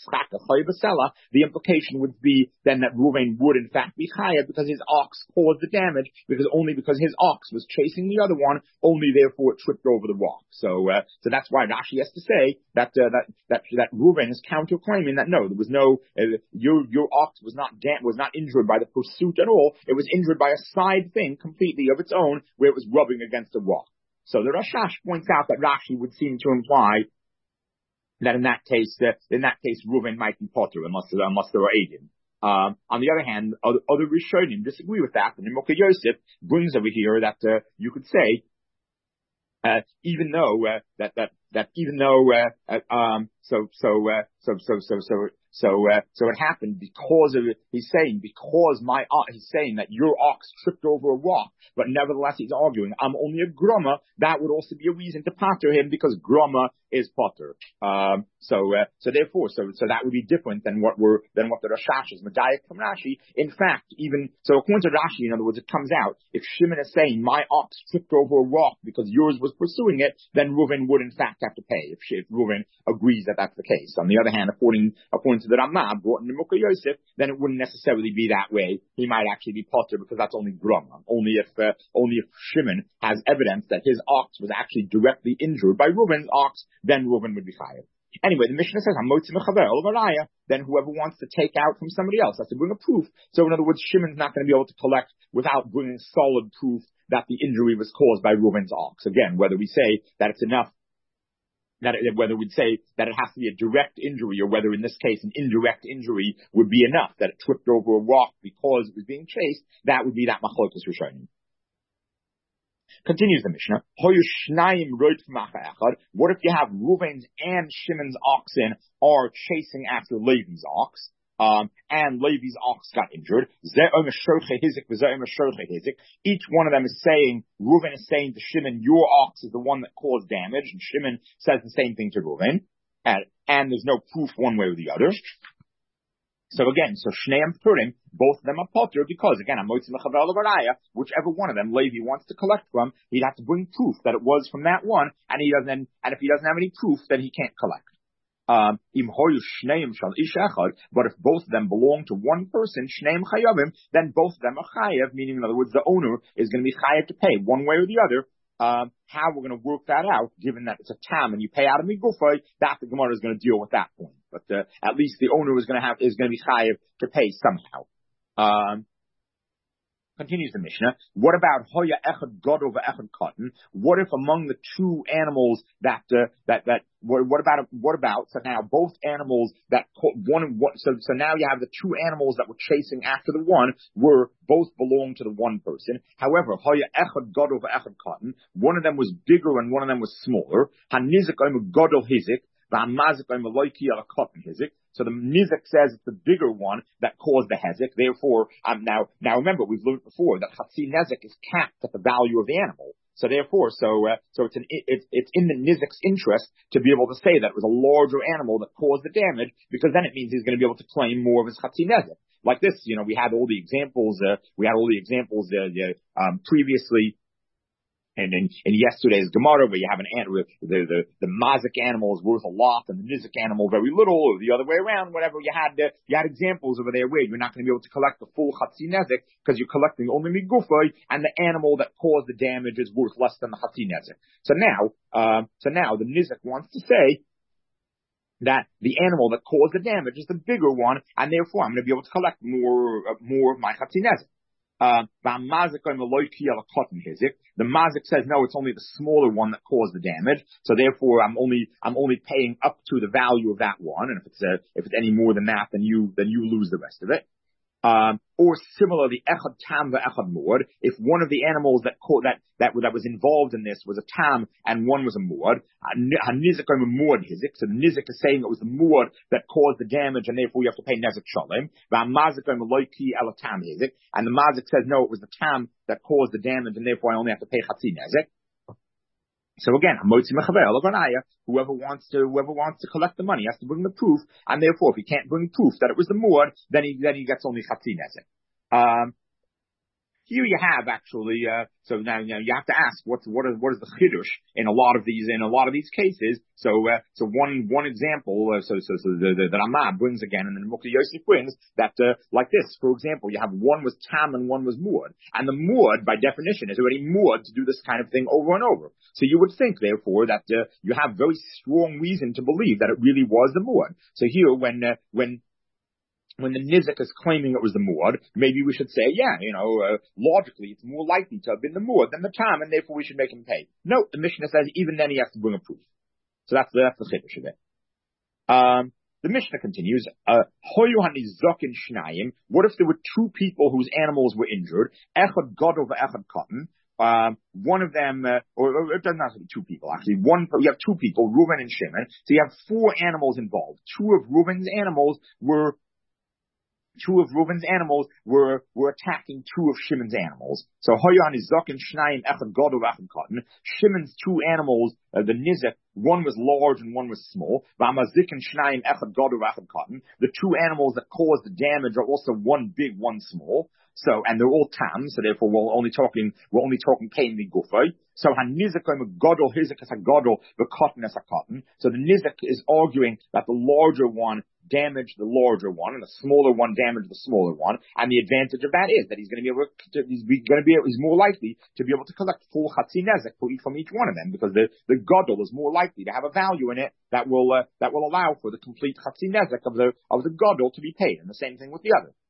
the implication would be then that Reuven would in fact be chayav because his ox caused the damage, because only because his ox was chasing the other one, only therefore it tripped over the rock. So, uh, so that's why Rashi has to say that, uh, that, that, that Reuven is counterclaiming that no, there was no, uh, your, your ox was not dam- was not injured by the pursuit at all. It was injured by a side thing completely of its own, where it was rubbing against a rock. So the Rashash points out that Rashi would seem to imply that in that case, uh, in that case, Reuven might be potter unless, unless there are Eidim. Um, on the other hand, other, other Rishonim disagree with that, and Nimukah Yosef brings over here that, uh, you could say, uh, even though, uh, that, that, that even though, uh, uh, um, so, so, uh, so, so, so, so, so, uh, so it happened because of it. He's saying, because my, uh, he's saying that your ox tripped over a rock, but nevertheless he's arguing, I'm only a groma. That would also be a reason to pater him because groma is potter. Um, so, uh, so therefore, so, so that would be different than what we're, than what the Rashash is. Medayik from Rashi. In fact, even, so according to Rashi, in other words, it comes out, if Shimon is saying, my ox tripped over a rock because yours was pursuing it, then Reuven would in fact have to pay, if, if Reuven agrees that that's the case. On the other hand, according, according to the Ramah brought in the Mukha Yosef, then it wouldn't necessarily be that way. He might actually be potter because that's only groma. Only if, uh, only if Shimon has evidence that his ox was actually directly injured by Reuven's ox, then Reuven would be fired. Anyway, the Mishnah says, then whoever wants to take out from somebody else has to bring a proof. So in other words, Shimon's not going to be able to collect without bringing solid proof that the injury was caused by Reuven's ox. Again, whether we say that it's enough, that it, whether we'd say that it has to be a direct injury, or whether in this case an indirect injury would be enough, that it tripped over a rock because it was being chased, that would be that machlokas rishonim. Continues the Mishnah. What if you have Reuven's and Shimon's oxen are chasing after Levi's ox, um, and Levi's ox got injured? Each one of them is saying, Reuven is saying to Shimon, your ox is the one that caused damage, and Shimon says the same thing to Reuven, and, and there's no proof one way or the other. So again, so Shneim Purim, both of them are potter because, again, whichever one of them Levi wants to collect from, he'd have to bring proof that it was from that one, and he doesn't, and if he doesn't have any proof, then he can't collect. Um, but if both of them belong to one person, Shneim Chayavim, then both of them are Chayav, meaning in other words, the owner is going to be Chayav to pay one way or the other. Um, how we're going to work that out, given that it's a tam and you pay out of migufay, that the Gemara is going to deal with that point. But uh, at least the owner is going to have is going to be chayiv to pay somehow. Um, Continues the Mishnah. What about hoya echad gadol ve'echad katan? What if among the two animals that uh, that that what, what about what about so now both animals that one what so so now you have the two animals that were chasing after the one were both belong to the one person. However, hoya echad gadol ve'echad katan. One of them was bigger and one of them was smaller. Hanizik oim gadol hizik. So the Nizek says it's the bigger one that caused the Hezek. Therefore, um, now, now remember, we've learned before that Chatzi Nezek is capped at the value of the animal. So therefore, so, uh, so it's an, it's, it's in the Nizek's interest to be able to say that it was a larger animal that caused the damage, because then it means he's going to be able to claim more of his Chatzi Nezek. Like this, you know, we had all the examples, uh, we had all the examples, uh, uh um, previously. And in, in yesterday's Gemara, where you have an animal, the, the, the mazik animal is worth a lot and the nizik animal very little, or the other way around, whatever, you had, uh, you had examples over there where you're not going to be able to collect the full chatzi nezik because you're collecting only migufay, and the animal that caused the damage is worth less than the chatzi nezik. So now, um, so now the nizik wants to say that the animal that caused the damage is the bigger one, and therefore I'm going to be able to collect more, uh, more of my chatzi nezik. Uh, the mazik says no, it's only the smaller one that caused the damage. So therefore, I'm only I'm only paying up to the value of that one, and if it's uh, if it's any more than that, then you then you lose the rest of it. Um, or similarly, echad tam ve'echad muad. If one of the animals that co- that that that was involved in this was a tam and one was a muad, hanizik a muad hizik. So the nizik is saying it was the muad that caused the damage, and therefore you have to pay nezik shalem. V'amazik loiki el tam hizik, and the mazik says no, it was the tam that caused the damage, and therefore I only have to pay chatzi nezik. So again, whoever wants to, whoever wants to collect the money has to bring the proof, and therefore, if he can't bring proof that it was the muad, then he, then he gets only chatzi nezek. Um, Here you have actually, uh, so now, you know, you have to ask what's, what is, what is the chidush in a lot of these, in a lot of these cases. So, uh, so one, one example, uh, so, so, so the, the, the Ramah brings again, and then the Mukha Yosef brings that, uh, like this, for example, you have one was tam and one was muad. And the muad, by definition, is already muad to do this kind of thing over and over. So you would think, therefore, that, uh, you have very strong reason to believe that it really was the muad. So here, when, uh, when, When the nizik is claiming it was the muad, maybe we should say, yeah, you know, uh, logically, it's more likely to have been the muad than the tam, and therefore we should make him pay. No, the Mishnah says even then he has to bring a proof. So that's the, that's the chiddush of it. Um, the Mishnah continues, uh, what if there were two people whose animals were injured, echad gadol ve'echad katan, Um, one of them, uh, or, or it doesn't have to be two people, actually. One, you have two people, Reuven and Shimon. So you have four animals involved. Two of Reuven's animals were Two of Reuven's animals were, were attacking two of Shimon's animals. So Hoyan is Zok and Shnayim Echad Gadol Echad Katan. Shimon's two animals, uh, the Nizek, one was large and one was small. V'amazik and Shnayim Echad Gadol Echad Katan. The two animals that caused the damage are also one big, one small. So, and they're all tam, so therefore we're only talking, we're only talking pain the gufay. So hanizak gadol hizak as a gadol, the cotton as a cotton. So the nizak is arguing that the larger one damaged the larger one, and the smaller one damaged the smaller one. And the advantage of that is that he's going to be able to, he's going to be, he's more likely to be able to collect full chatzi nezek from each one of them, because the, the gadol is more likely to have a value in it that will, uh, that will allow for the complete chatzi nezek of the, of the gadol to be paid. And the same thing with the other.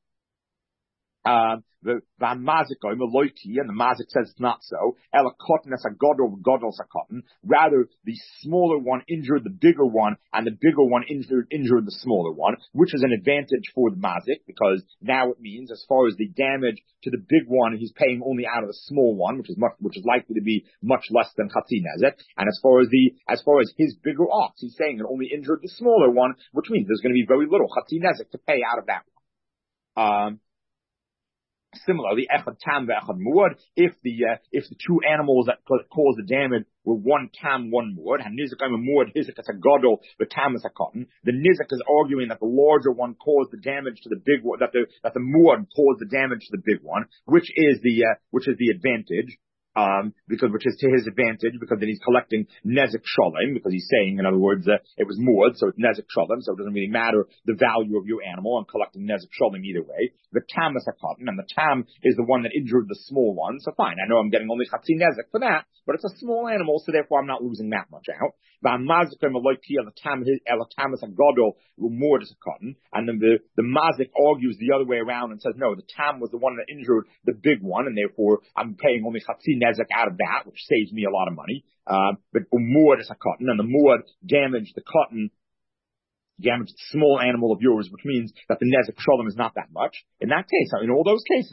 Um, the mazik and the mazik says it's not so. Ela cotton as a gadol, gadol as a cotton. Rather, the smaller one injured the bigger one, and the bigger one injured injured the smaller one, which is an advantage for the mazik, because now it means, as far as the damage to the big one, he's paying only out of the small one, which is much, which is likely to be much less than chatzi nezek. And as far as the, as far as his bigger ox, he's saying it only injured the smaller one, which means there's going to be very little chatzi nezek to pay out of that one. Um, Similarly, echad tam ve'echad muad, if the uh, if the two animals that cause the damage were one tam, one muad, and nizak and muad, hizak as a gadol, the tam is a cotton. The nizak is arguing that the larger one caused the damage to the big one, that the that the muad caused the damage to the big one, which is the uh, which is the advantage. Um, because, which is to his advantage, because then he's collecting nezek shalom, because he's saying, in other words, uh, it was muad, so it's nezek shalom, so it doesn't really matter the value of your animal. I'm collecting nezek shalom either way. The tam is a cotton, and the tam is the one that injured the small one, so fine, I know I'm getting only chatzi nezek for that, but it's a small animal, so therefore I'm not losing that much out. The tam is a gadol, muad is a cotton, and then the, the mazik argues the other way around and says, no, the tam was the one that injured the big one, and therefore I'm paying only chatzi nezek out of that, which saves me a lot of money. Uh, but muad is a cotton, and the muad damaged the cotton, damaged the small animal of yours, which means that the nezek shalom is not that much. In that case, in all those cases,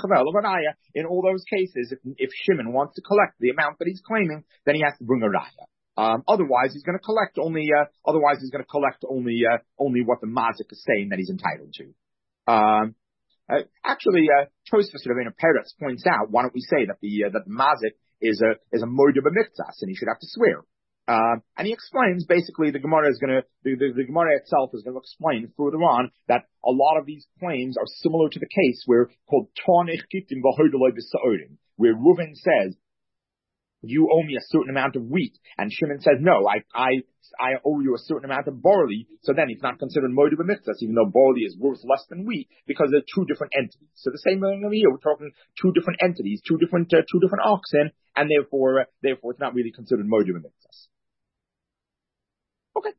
in all those cases, if, if Shimon wants to collect the amount that he's claiming, then he has to bring a raya. Um, otherwise, he's going to collect only. Uh, otherwise, he's going to collect only uh, only what the mazik is saying that he's entitled to. Um, uh, actually, uh, Tosfos Ravina Peretz points out, why don't we say that the uh, that the mazik is a is a moed b'miktzas, and he should have to swear. Um, and he explains basically the Gemara is going to the, the, the Gemara itself is going to explain further on that a lot of these claims are similar to the case where called Tanich Kitim v'Hodoloi b'Sa'orim, where Reuven says, you owe me a certain amount of wheat. And Shimon says, no, I, I, I owe you a certain amount of barley. So then it's not considered moed b'mitzvahs, even though barley is worth less than wheat, because they're two different entities. So the same thing over here, we're talking two different entities, two different, uh, two different oxen, and therefore, uh, therefore it's not really considered moed b'mitzvahs. Okay.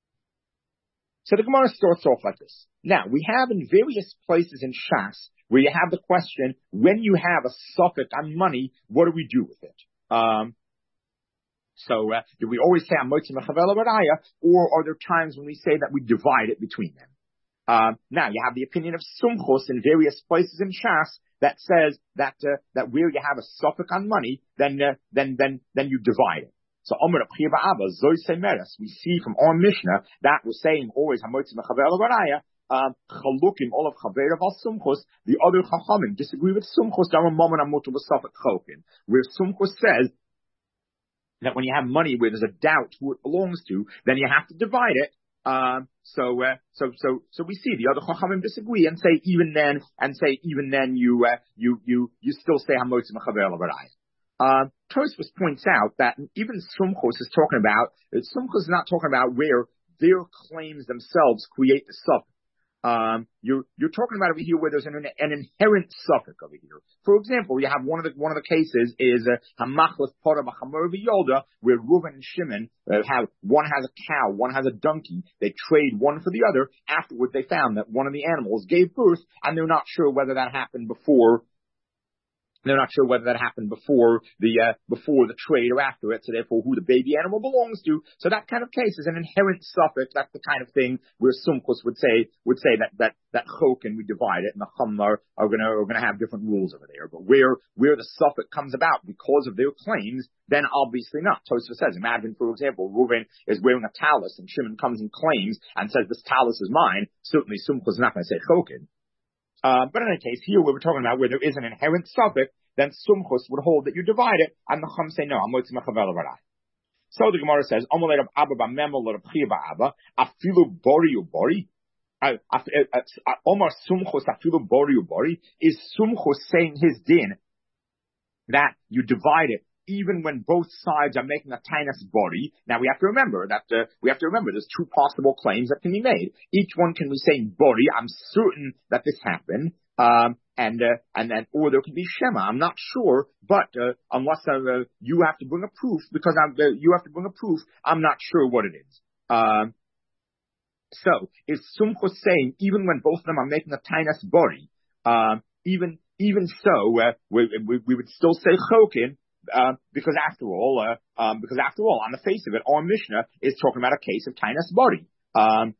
So the Gemara starts off like this. Now, we have in various places in Shas where you have the question, when you have a suffix on money, what do we do with it? Um, so, uh, do we always say Amotzi Mechavela Baraya, or are there times when we say that we divide it between them? Um, now, you have the opinion of Sumchos in various places in Shas that says that, uh, that where you have a suffix on money, then, uh, then, then, then you divide it. So, Omer Abchiva Abba, Zoy Semeres, we see from our Mishnah that we're saying always Amotzi Mechavela Baraya. Um, Chalukim, all of Chavera Val Sumchos, the other Chachamim disagree with Sumchos, where Sumchos says that when you have money where there's a doubt who it belongs to, then you have to divide it. Um, so, uh, so, so, so we see the other Chachamim disagree and say even then, and say even then you, uh, you, you, you still say Hamotzi Mechaver L'Barayah. Um, Tosfos points out that even Sumchos is talking about, Sumchos is not talking about where their claims themselves create the suffix. Um, you're, you're talking about over here where there's an, an inherent suffix over here. For example, you have one of the, one of the cases is, Hamachlas Pora B'Chamor V'Yolda, where Reuven and Shimon uh, have, one has a cow, one has a donkey. They trade one for the other. Afterwards, they found that one of the animals gave birth, and they're not sure whether that happened before, They're not sure whether that happened before the uh, before the trade or after it, so therefore who the baby animal belongs to. So that kind of case is an inherent suffix. That's the kind of thing where Sumchus would say would say that that that chok and we divide it, and the chum are, are gonna are gonna have different rules over there. But where where the suffix comes about because of their claims, then obviously not. Tosfos says, imagine for example, Reuven is wearing a talus, and Shimon comes and claims and says this talus is mine. Certainly Sumchus is not going to say chokin. Uh, but in any case, here we were talking about where there is an inherent suffix, then Sumchus would hold that you divide it, and the Chum say no, I'm moitzi mechavel avarai. So the Gemara says, Omalei Rav Abba b'memel l'Rav Chiya b'Abba, afilu bori ubori. Omar Sumchus afilu bori ubori. Is Sumchus saying his din that you divide it even when both sides are making a tainas bori? Now we have to remember that uh, we have to remember there's two possible claims that can be made. Each one can be saying bori, I'm certain that this happened, um, and uh, and then or there can be shema, I'm not sure, but uh, unless uh, you have to bring a proof, because I'm, uh, you have to bring a proof, I'm not sure what it is. Um, so is Sumchus saying even when both of them are making a tainas bori, um, even even so uh, we, we we would still say chokin? Uh, because after all, uh, um, because after all, on the face of it, our Mishnah is talking about a case of tainas bori. Um,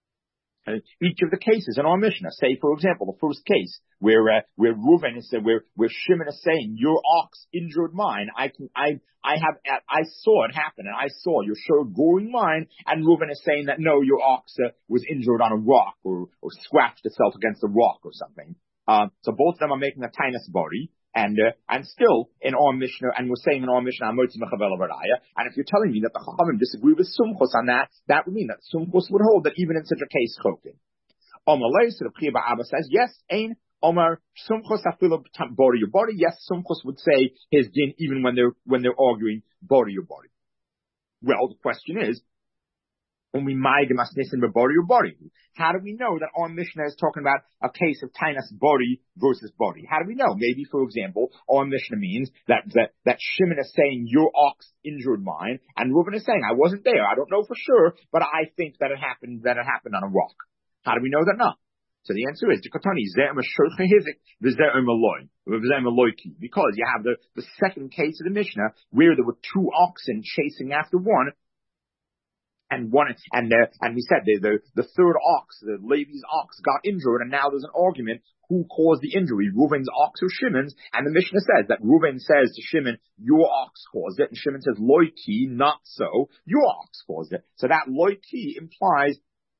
each of the cases in our Mishnah, say for example, the first case where uh, where Reuven is uh, where where Shimon is saying your ox injured mine, I can I I have I saw it happen, and I saw your sure goring mine, and Reuven is saying that no, your ox uh, was injured on a rock or or scratched itself against a rock or something. Uh, so both of them are making a tainas bori. And uh, and still in our Mishnah, and we're saying in our Mishnah, and if you're telling me that the Chachamim disagree with Sumchus on that, that would mean that Sumchus would hold that even in such a case, chokin. Omalei, so the Chiya b'Abba says, yes, ein Omar Sumchus afilu bori bori. Yes, Sumchus would say his din even when they're when they're arguing bori bori. Well, the question is, when we ma'adim asnisin b'bori bori, how do we know that our Mishnah is talking about a case of tainas bori versus bori? How do we know? Maybe, for example, our Mishnah means that that, that Shimon is saying your ox injured mine, and Reuven is saying I wasn't there. I don't know for sure, but I think that it happened that it happened on a rock. How do we know that? No. So the answer is because you have the, the second case of the Mishnah where there were two oxen chasing after one. And one, and uh, and we said the, the the third ox, the Levi's ox, got injured, and now there's an argument who caused the injury, Reuven's ox or Shimon's. And the Mishnah says that Reuven says to Shimon, "Your ox caused it," and Shimon says, "Loi ki, not so, your ox caused it." So that loi ki implies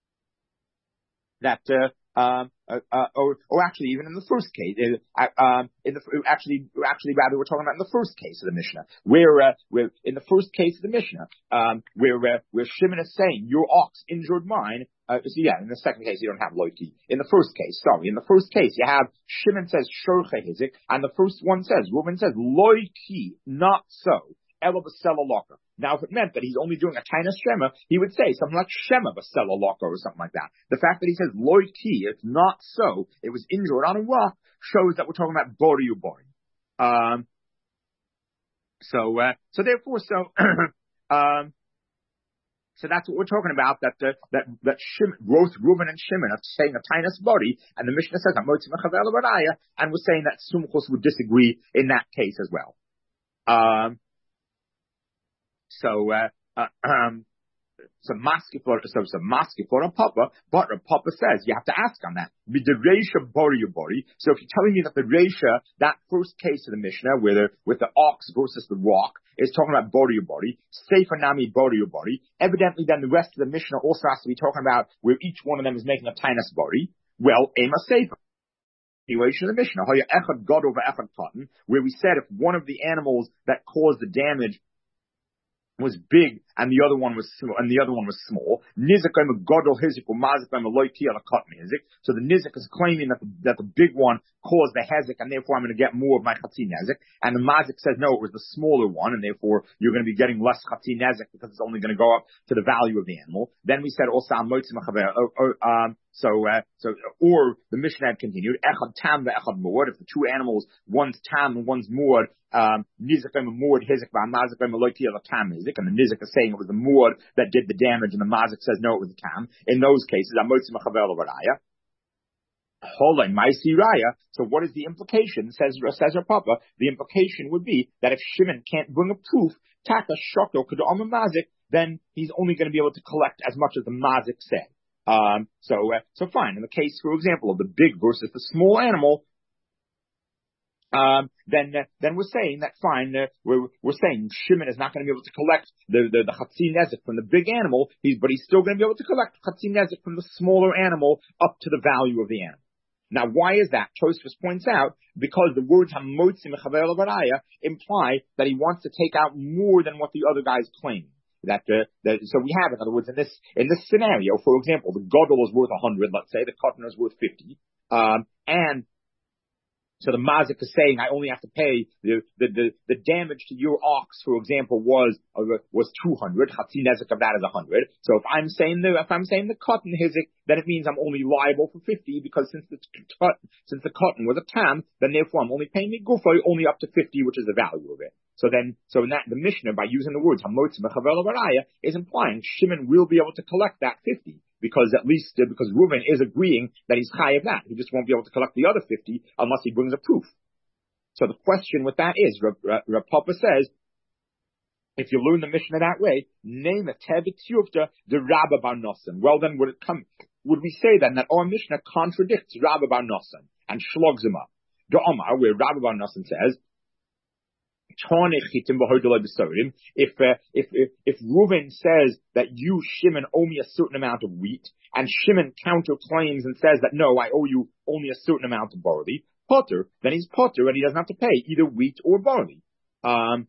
that. Uh, Um, uh, uh, or, or actually, even in the first case, uh, um, in the actually, actually, rather, we're talking about in the first case of the Mishnah, where, uh, where in the first case of the Mishnah, um, where, uh, where Shimon is saying your ox injured mine. Uh, so yeah, in the second case, you don't have loiki. In the first case, sorry, in the first case, you have Shimon says shorche hizik, and the first one says Reuven says loiki, not so. Ela b'sela locker. Now, if it meant that he's only doing a tainas shema, he would say something like shema b'sela locker or something like that. The fact that he says loy ki, it's not so, it was injured on a rock, shows that we're talking about bori u bori. Um, so, uh, so therefore, so, um, so that's what we're talking about, that, uh, that, that Shimon, both Reuven and Shimon are saying a tainas bori, and the Mishnah says, Amotzi mechavel baraya, and we're saying that Sumchus would disagree in that case as well. Um, So, uh, uh, um, so maski for, so, so maski for a papa, but a papa says, you have to ask on that. With the reisha bori bori. So if you're telling me that the reisha, that first case of the Mishnah, where the, with the ox versus the rock, is talking about bori bori, sefer nami bori bori, evidently then the rest of the Mishnah also has to be talking about where each one of them is making a tainas bori. Well, ema sefer. Continuation of the Mishnah, echad god over echad cotton, where we said if one of the animals that caused the damage was big and the other one was small, and the other one was small. Nizik I'm a godol hizik or mazik I'm a loiki ala cotton hizik. So the nizik is claiming that the, that the big one caused the hezik, and therefore I'm going to get more of my chatzin nezik. And the mazik says no, it was the smaller one, and therefore you're going to be getting less chatzin nezik because it's only going to go up to the value of the animal. Then we said also amotzi machaver. Um, so uh, so or the Mishnah had continued echad tam ve'echad muad. If the two animals, one's tam and one's muad, um, nizik I'm a muad hizik v'amazik I'm a loiki ala tam hizik, and the nizik is saying it was the muad that did the damage, and the mazik says no, it was the tam. In those cases, amotzi machavel baraya. Holy Maisi Raya. So what is the implication? Says says her papa. The implication would be that if Shimon can't bring a proof, taka shoko could mazik, then he's only going to be able to collect as much as the mazik said. Um, so uh, so fine. In the case, for example, of the big versus the small animal, um, then uh, then we're saying that fine. Uh, we're we're saying Shimon is not going to be able to collect the the, the chatzi nezik from the big animal. He's but he's still going to be able to collect chatzi nezik from the smaller animal up to the value of the animal. Now, why is that? Tosfos points out because the words hamotzi mechaver levaraya imply that he wants to take out more than what the other guys claim. That, uh, that so we have, in other words, in this in this scenario, for example, the gadol is worth a hundred. Let's say the katan is worth fifty, um, and so the mazik is saying I only have to pay the the the, the damage to your ox, for example, was uh, was two hundred. Chatzi nezik of that is a hundred. So if I'm saying the if I'm saying the katan hizik, then it means I'm only liable for fifty because since the since the katan was a tam, then therefore I'm only paying the gufay only up to fifty, which is the value of it. So then, so in that the Mishnah, by using the words hamotzi mechaver levaraya, is implying Shimon will be able to collect that fifty. Because at least, uh, because Reuven is agreeing that he's high of that. He just won't be able to collect the other fifty unless he brings a proof. So the question with that is, Rav, Rav Papa says, if you learn the Mishnah that way, name a tevit yufta the Rabba bar Nosson. Well then, would it come, would we say then that our Mishnah contradicts Rabba bar Nosson and shlogs him up? The Omar, where Rabba bar Nosson says, If, uh, if, if, if Reuven says that you, Shimon, owe me a certain amount of wheat, and Shimon counterclaims and says that no, I owe you only a certain amount of barley, potter, then he's potter and he doesn't have to pay either wheat or barley. Um,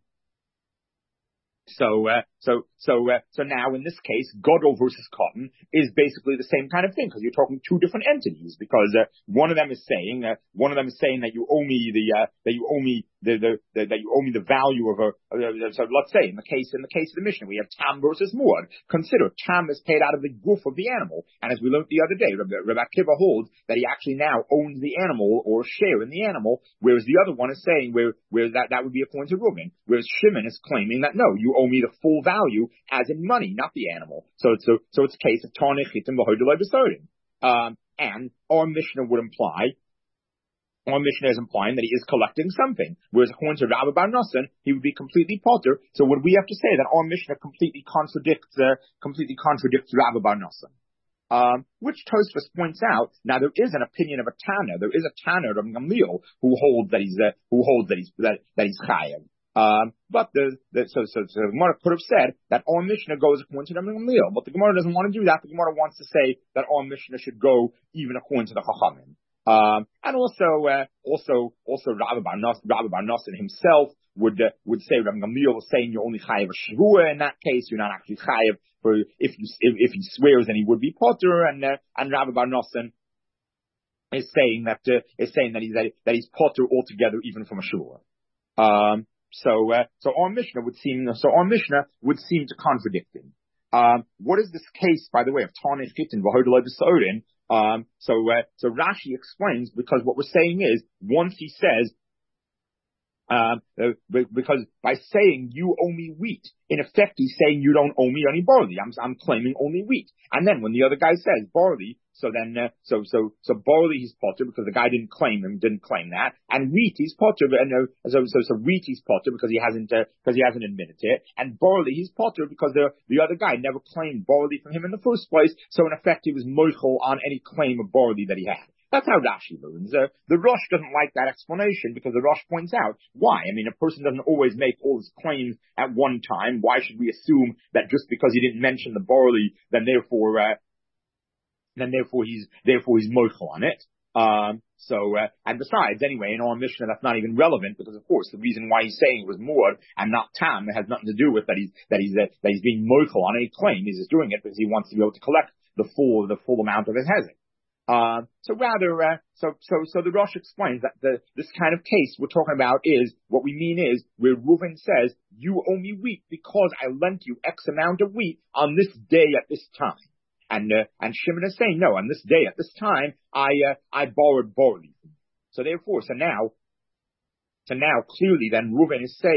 So, uh, so, so, uh, so now in this case, gadol versus cotton is basically the same kind of thing because you're talking two different entities. Because uh, one of them is saying, uh, one of them is saying that you owe me the, uh, that you owe me the, the, the, that you owe me the value of a. Uh, so let's say in the case in the case of the Mishnah, we have tam versus muad. Consider tam is paid out of the goof of the animal, and as we learned the other day, Rabbi, Rabbi Akiva holds that he actually now owns the animal or share in the animal, whereas the other one is saying where where that that would be according to Reuven, whereas Shimon is claiming that no, you owe me the full value as in money, not the animal. So it's so so it's a case of Tanech Chitim V'Hodelei B'Sodim. Um, and our Mishnah would imply, our Mishnah is implying that he is collecting something, whereas according to Rabbi bar Nosson, he would be completely potter. So would we have to say that our Mishnah completely contradicts, uh, completely contradicts Rabbi bar Nosson? Um, which Tosfos points out. Now there is an opinion of a Tana. There is a Tana of Gamliel who holds that he's uh, who holds that he's that, that he's chayav. Um, but the, the so so so the Gemara could have said that our Mishnah goes according to the Gamliel, but the Gemara doesn't want to do that. The Gemara wants to say that our Mishnah should go even according to the Chachamim. Um, and also, uh, also, also Rabbi bar Nosson, Rabbi bar Nosson himself would uh, would say Rabbi Gamliel was saying you're only chayav a shvua in that case. You're not actually chayav for if you if, if he swears then he would be potter. And uh, and Rabbi bar Nosson is saying that uh, is saying that he's that, that he's potter altogether even from a shvua. Um, so uh, so our Mishnah would seem so our Mishnah would seem to contradict him. Um, what is this case, by the way, of Tanech Chitin V'Hodelei B'Sodim? Um, so, uh, so Rashi explains because what we're saying is once he says, um, uh, because by saying you owe me wheat, in effect he's saying you don't owe me any barley. I'm, I'm claiming only wheat. And then when the other guy says barley, so then, uh, so, so, so barley he's potter because the guy didn't claim him, didn't claim that. And wheat he's potter, and uh, so, so, so wheat he's potter because he hasn't, uh, because he hasn't admitted it. And barley he's potter because the, the other guy never claimed barley from him in the first place. So in effect he was moichel on any claim of barley that he had. That's how Rashi learns. Uh, the Rosh doesn't like that explanation because the Rosh points out why. I mean, a person doesn't always make all his claims at one time. Why should we assume that just because he didn't mention the barley, then therefore, uh, then therefore he's therefore he's moichel on it? Um, so, uh, and besides, anyway, in our Mishnah that's not even relevant because, of course, the reason why he's saying it was more and not tam, it has nothing to do with that he's that he's uh, that he's being moichel on any claim. He's just doing it because he wants to be able to collect the full the full amount of his hezek. Uh, so rather, uh, so, so, so the Rosh explains that the, this kind of case we're talking about is, what we mean is, where Reuven says, you owe me wheat because I lent you X amount of wheat on this day at this time. And, uh, and Shimon is saying, no, on this day at this time, I, uh, I borrowed barley. So therefore, so now, so now clearly then Reuven is saying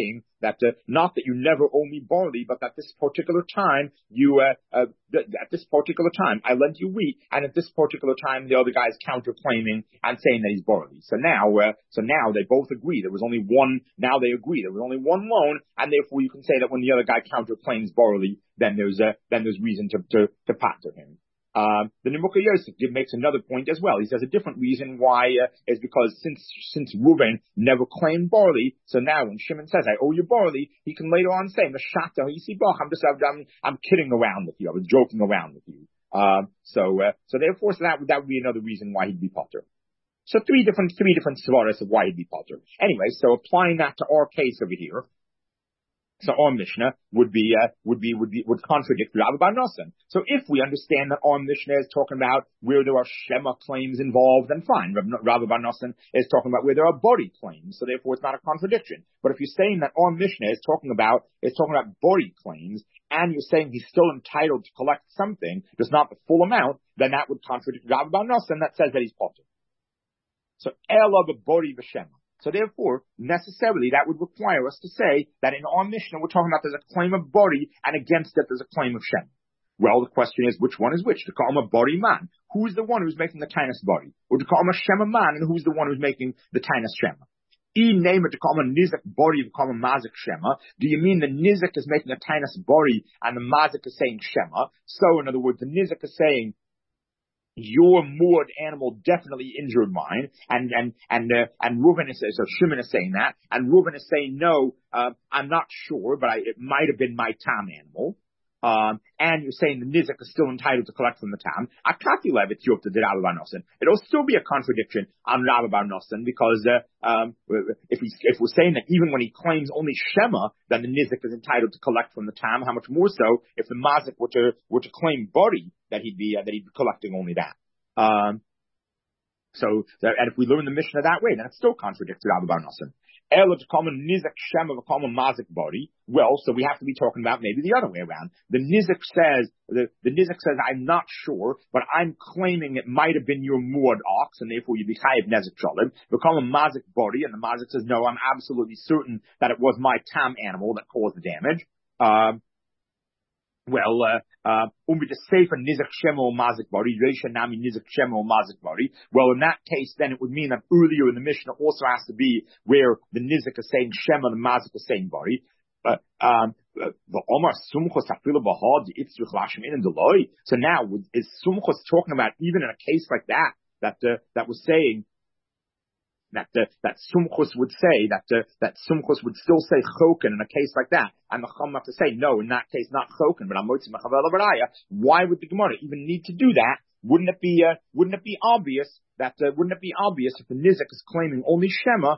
that uh, not that you never owe me barley, but that this particular time you uh, uh th- at this particular time I lent you wheat, and at this particular time the other guy is counterclaiming and saying that he's barley. So now, uh, so now they both agree. There was only one. Now they agree there was only one loan, and therefore you can say that when the other guy counterclaims barley, then there's uh, then there's reason to to to pater him. Um, the Nimukah Yosef makes another point as well. He says a different reason why uh, is because since since Reuben never claimed barley, so now when Shimon says I owe you barley, he can later on say Meshata Yisibach, I'm just I'm, I'm kidding around with you, I was joking around with you. Um, so uh, so therefore, so that that would be another reason why he'd be potter. So three different three different svaras of why he'd be potter. Anyway, so applying that to our case over here. So our Mishnah would be, uh, would be, would be, would contradict Rabbi Bar Nosson. So if we understand that our Mishnah is talking about where there are Shema claims involved, then fine. Rabbi Bar Nosson is talking about where there are body claims, so therefore it's not a contradiction. But if you're saying that our Mishnah is talking about, is talking about body claims, and you're saying he's still entitled to collect something, just not the full amount, then that would contradict Rabbi Bar Nosson that says that he's potter. So, Ela b'bori b'shema. So therefore, necessarily, that would require us to say that in our Mishnah, we're talking about there's a claim of body, and against it there's a claim of Shem. Well, the question is, which one is which? To call him a body man. Who's the one who's making the Tainus body? Or to call him a Shema man, and who's the one who's making the Tainus Shema? E name it to call him a Nizik body, to call him a Mazik Shema. Do you mean the Nizik is making a Tainus body, and the Mazik is saying Shema? So, in other words, the Nizik is saying, your moored animal definitely injured mine, and and and uh, and Reuben is so Shimon is saying that, and Reuben is saying no, uh, I'm not sure, but I, it might have been my tam animal. Um, and you're saying the Nizik is still entitled to collect from the tam. It'll still be a contradiction on Rabbi Bar Nosson because uh, um, if we if we're saying that even when he claims only Shema, then the Nizik is entitled to collect from the tam. How much more so if the Mazik were to were to claim body that he'd be uh, that he'd be collecting only that. Um, so and if we learn the Mishnah that way, then it still contradicts Rabbi Bar Nosson. Ela to call him Nizik Shema, call him Mazik body. Well, so we have to be talking about maybe the other way around. The Nizik says, the, the Nizik says, I'm not sure, but I'm claiming it might have been your moored ox, and therefore you'd be chayiv Nezik Shalim. We call him Mazik body, and the Mazik says, no, I'm absolutely certain that it was my tam animal that caused the damage. Um, Well, uh, uh, umbi the sefer nizak shema or mazik bari, reisha nami nizak shema or mazik bari. Well, in that case, then it would mean that earlier in the Mishnah also has to be where the nizak is saying shema, the mazik is saying bari. But, um, the Omar Sumchos Afila Bahad, the Itzrich Lashim in the Loi. So now, is Sumchos talking about even in a case like that, that, uh, that was saying, that uh, that Sumchus would say that uh, that Sumchus would still say Chokin in a case like that, and the Chum have to say no, in that case not Chokin, but Amotzi Mechavel Avaraya. Why would the Gemara even need to do that? Wouldn't it be uh, wouldn't it be obvious that uh, wouldn't it be obvious if the Nizik is claiming only Shema?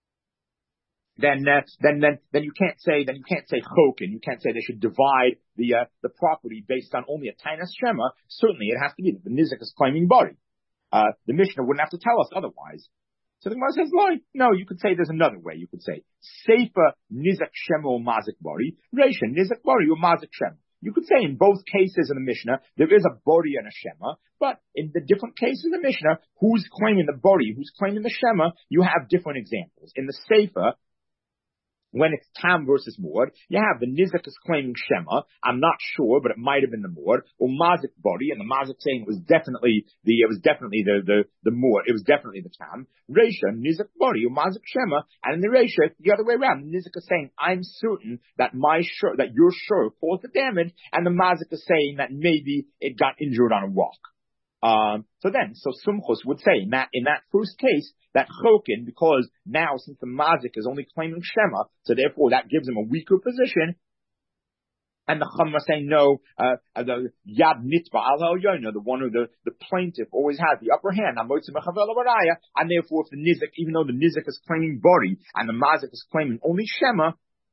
Then uh, then then then you can't say then you can't say Chokin. You can't say they should divide the uh, the property based on only a Tainas Shema. Certainly, it has to be that the Nizik is claiming body. Uh, the Mishnah wouldn't have to tell us otherwise. So the Gemara says, no, you could say there's another way. You could say, Sefer Nizak Shema or Mazik Bari, Reisha Nizak Bari or Mazik Shema. You could say in both cases in the Mishnah, there is a Bari and a Shema, but in the different cases in the Mishnah, who's claiming the Bari, who's claiming the Shema, you have different examples. In the Sefer, when it's Tam versus Mord, you have the Nizak is claiming Shema, I'm not sure, but it might have been the Mord, or Mazik body, and the Mazik saying it was definitely the, it was definitely the, the, the Mord, it was definitely the Tam. Reisha, Nizak body, or Mazik Shema, and in the Reisha, the other way around, the Nizak is saying, I'm certain that my shirt, that your shirt caused the damage, and the Mazik is saying that maybe it got injured on a rock. Um, so then, so Sumchus would say in that, in that first case, that Chokin, because now since the Mazik is only claiming Shema, so therefore that gives him a weaker position, and the Chum are saying no, uh, the Yad Nitba al Yono, the one who the, the plaintiff always has the upper hand, and therefore if the Nizik, even though the Nizik is claiming body, and the Mazik is claiming only Shema,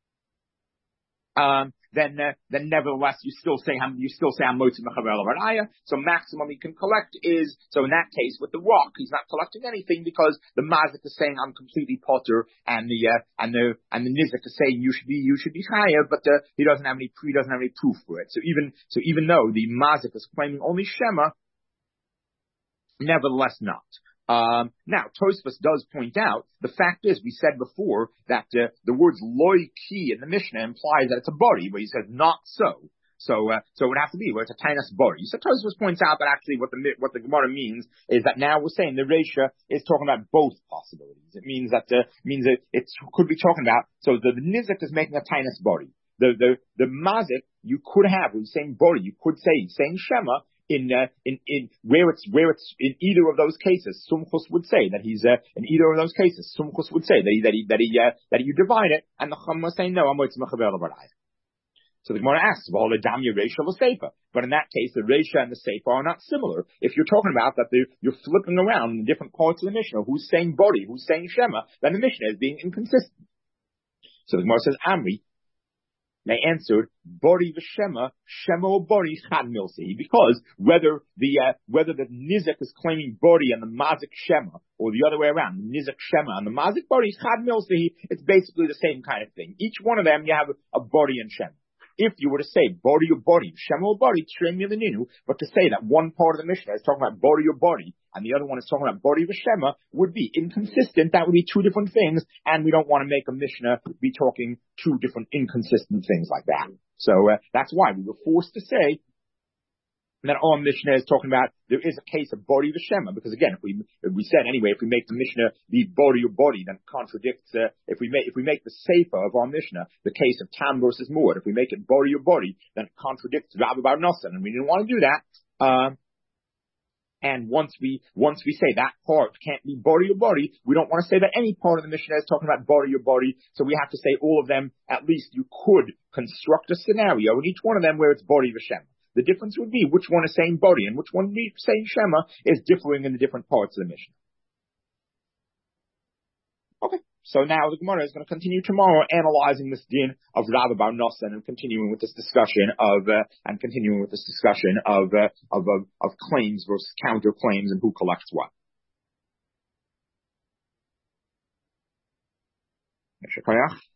um, then, uh, then nevertheless, you still say, you still say, so maximum he can collect is, so in that case, with the rock, he's not collecting anything because the Mazik is saying, I'm completely potter, and the, uh, and the, and the Nizik is saying, you should be, you should be higher, but, uh, he doesn't have any, he doesn't have any proof for it. So even, so even though the Mazik is claiming only Shema, nevertheless not. Um, now, Tosfos does point out, the fact is, we said before that uh, the words loy ki in the Mishnah implies that it's a body, but he says not so. So, uh, so it would have to be where it's a tainas body. So Tosfos points out that actually what the what the Gemara means is that now we're saying the Reisha is talking about both possibilities. It means that uh, means that it could be talking about, so the, the nizik is making a tainas body. The the the mazik you could have with the same body. You could say saying Shema. In, uh, in, in, where it's, where it's, in either of those cases, Sumchus would say that he's, uh, in either of those cases, Sumchus would say that he, that he, that he, uh, that you divide it, and the Chum was saying, no, I'm waiting for So the Gemara asks, well, the Damya Reisha l'Seifa. But in that case, the Reisha and the Seifa are not similar. If you're talking about that you're flipping around in different parts of the Mishnah, who's saying body, who's saying Shema, then the Mishnah is being inconsistent. So the Gemara says, Amri, they answered, Bori v'Shema, Shema or Bori chad milsi, because whether the uh, whether the Nizek is claiming Bori and the Mazik Shema, or the other way around, the Nizek Shema and the Mazik Bori chad milsi, it's basically the same kind of thing. Each one of them, you have a, a Bori and Shema. If you were to say body or body, Shema or body, but to say that one part of the Mishnah is talking about body or body, and the other one is talking about body v'Shema, would be inconsistent. That would be two different things, and we don't want to make a Mishnah be talking two different inconsistent things like that. So uh, that's why we were forced to say that our Mishnah is talking about there is a case of body v'Shema, because again, if we if we said anyway, if we make the Mishnah be body or body, then it contradicts. Uh, if we make if we make the Seifa of our Mishnah the case of Tam versus Muad, if we make it body or body, then it contradicts Rabbi Bar Nosson, and we didn't want to do that. Um, and once we once we say that part can't be body or body, we don't want to say that any part of the Mishnah is talking about body or body. So we have to say all of them. At least you could construct a scenario in each one of them where it's body v'Shema. The difference would be which one is saying body and which one is saying Shema is differing in the different parts of the Mishnah. Okay, so now the Gemara is going to continue tomorrow analyzing this din of Rabbi Bar Nosson and continuing with this discussion of uh, and continuing with this discussion of, uh, of of of claims versus counterclaims and who collects what.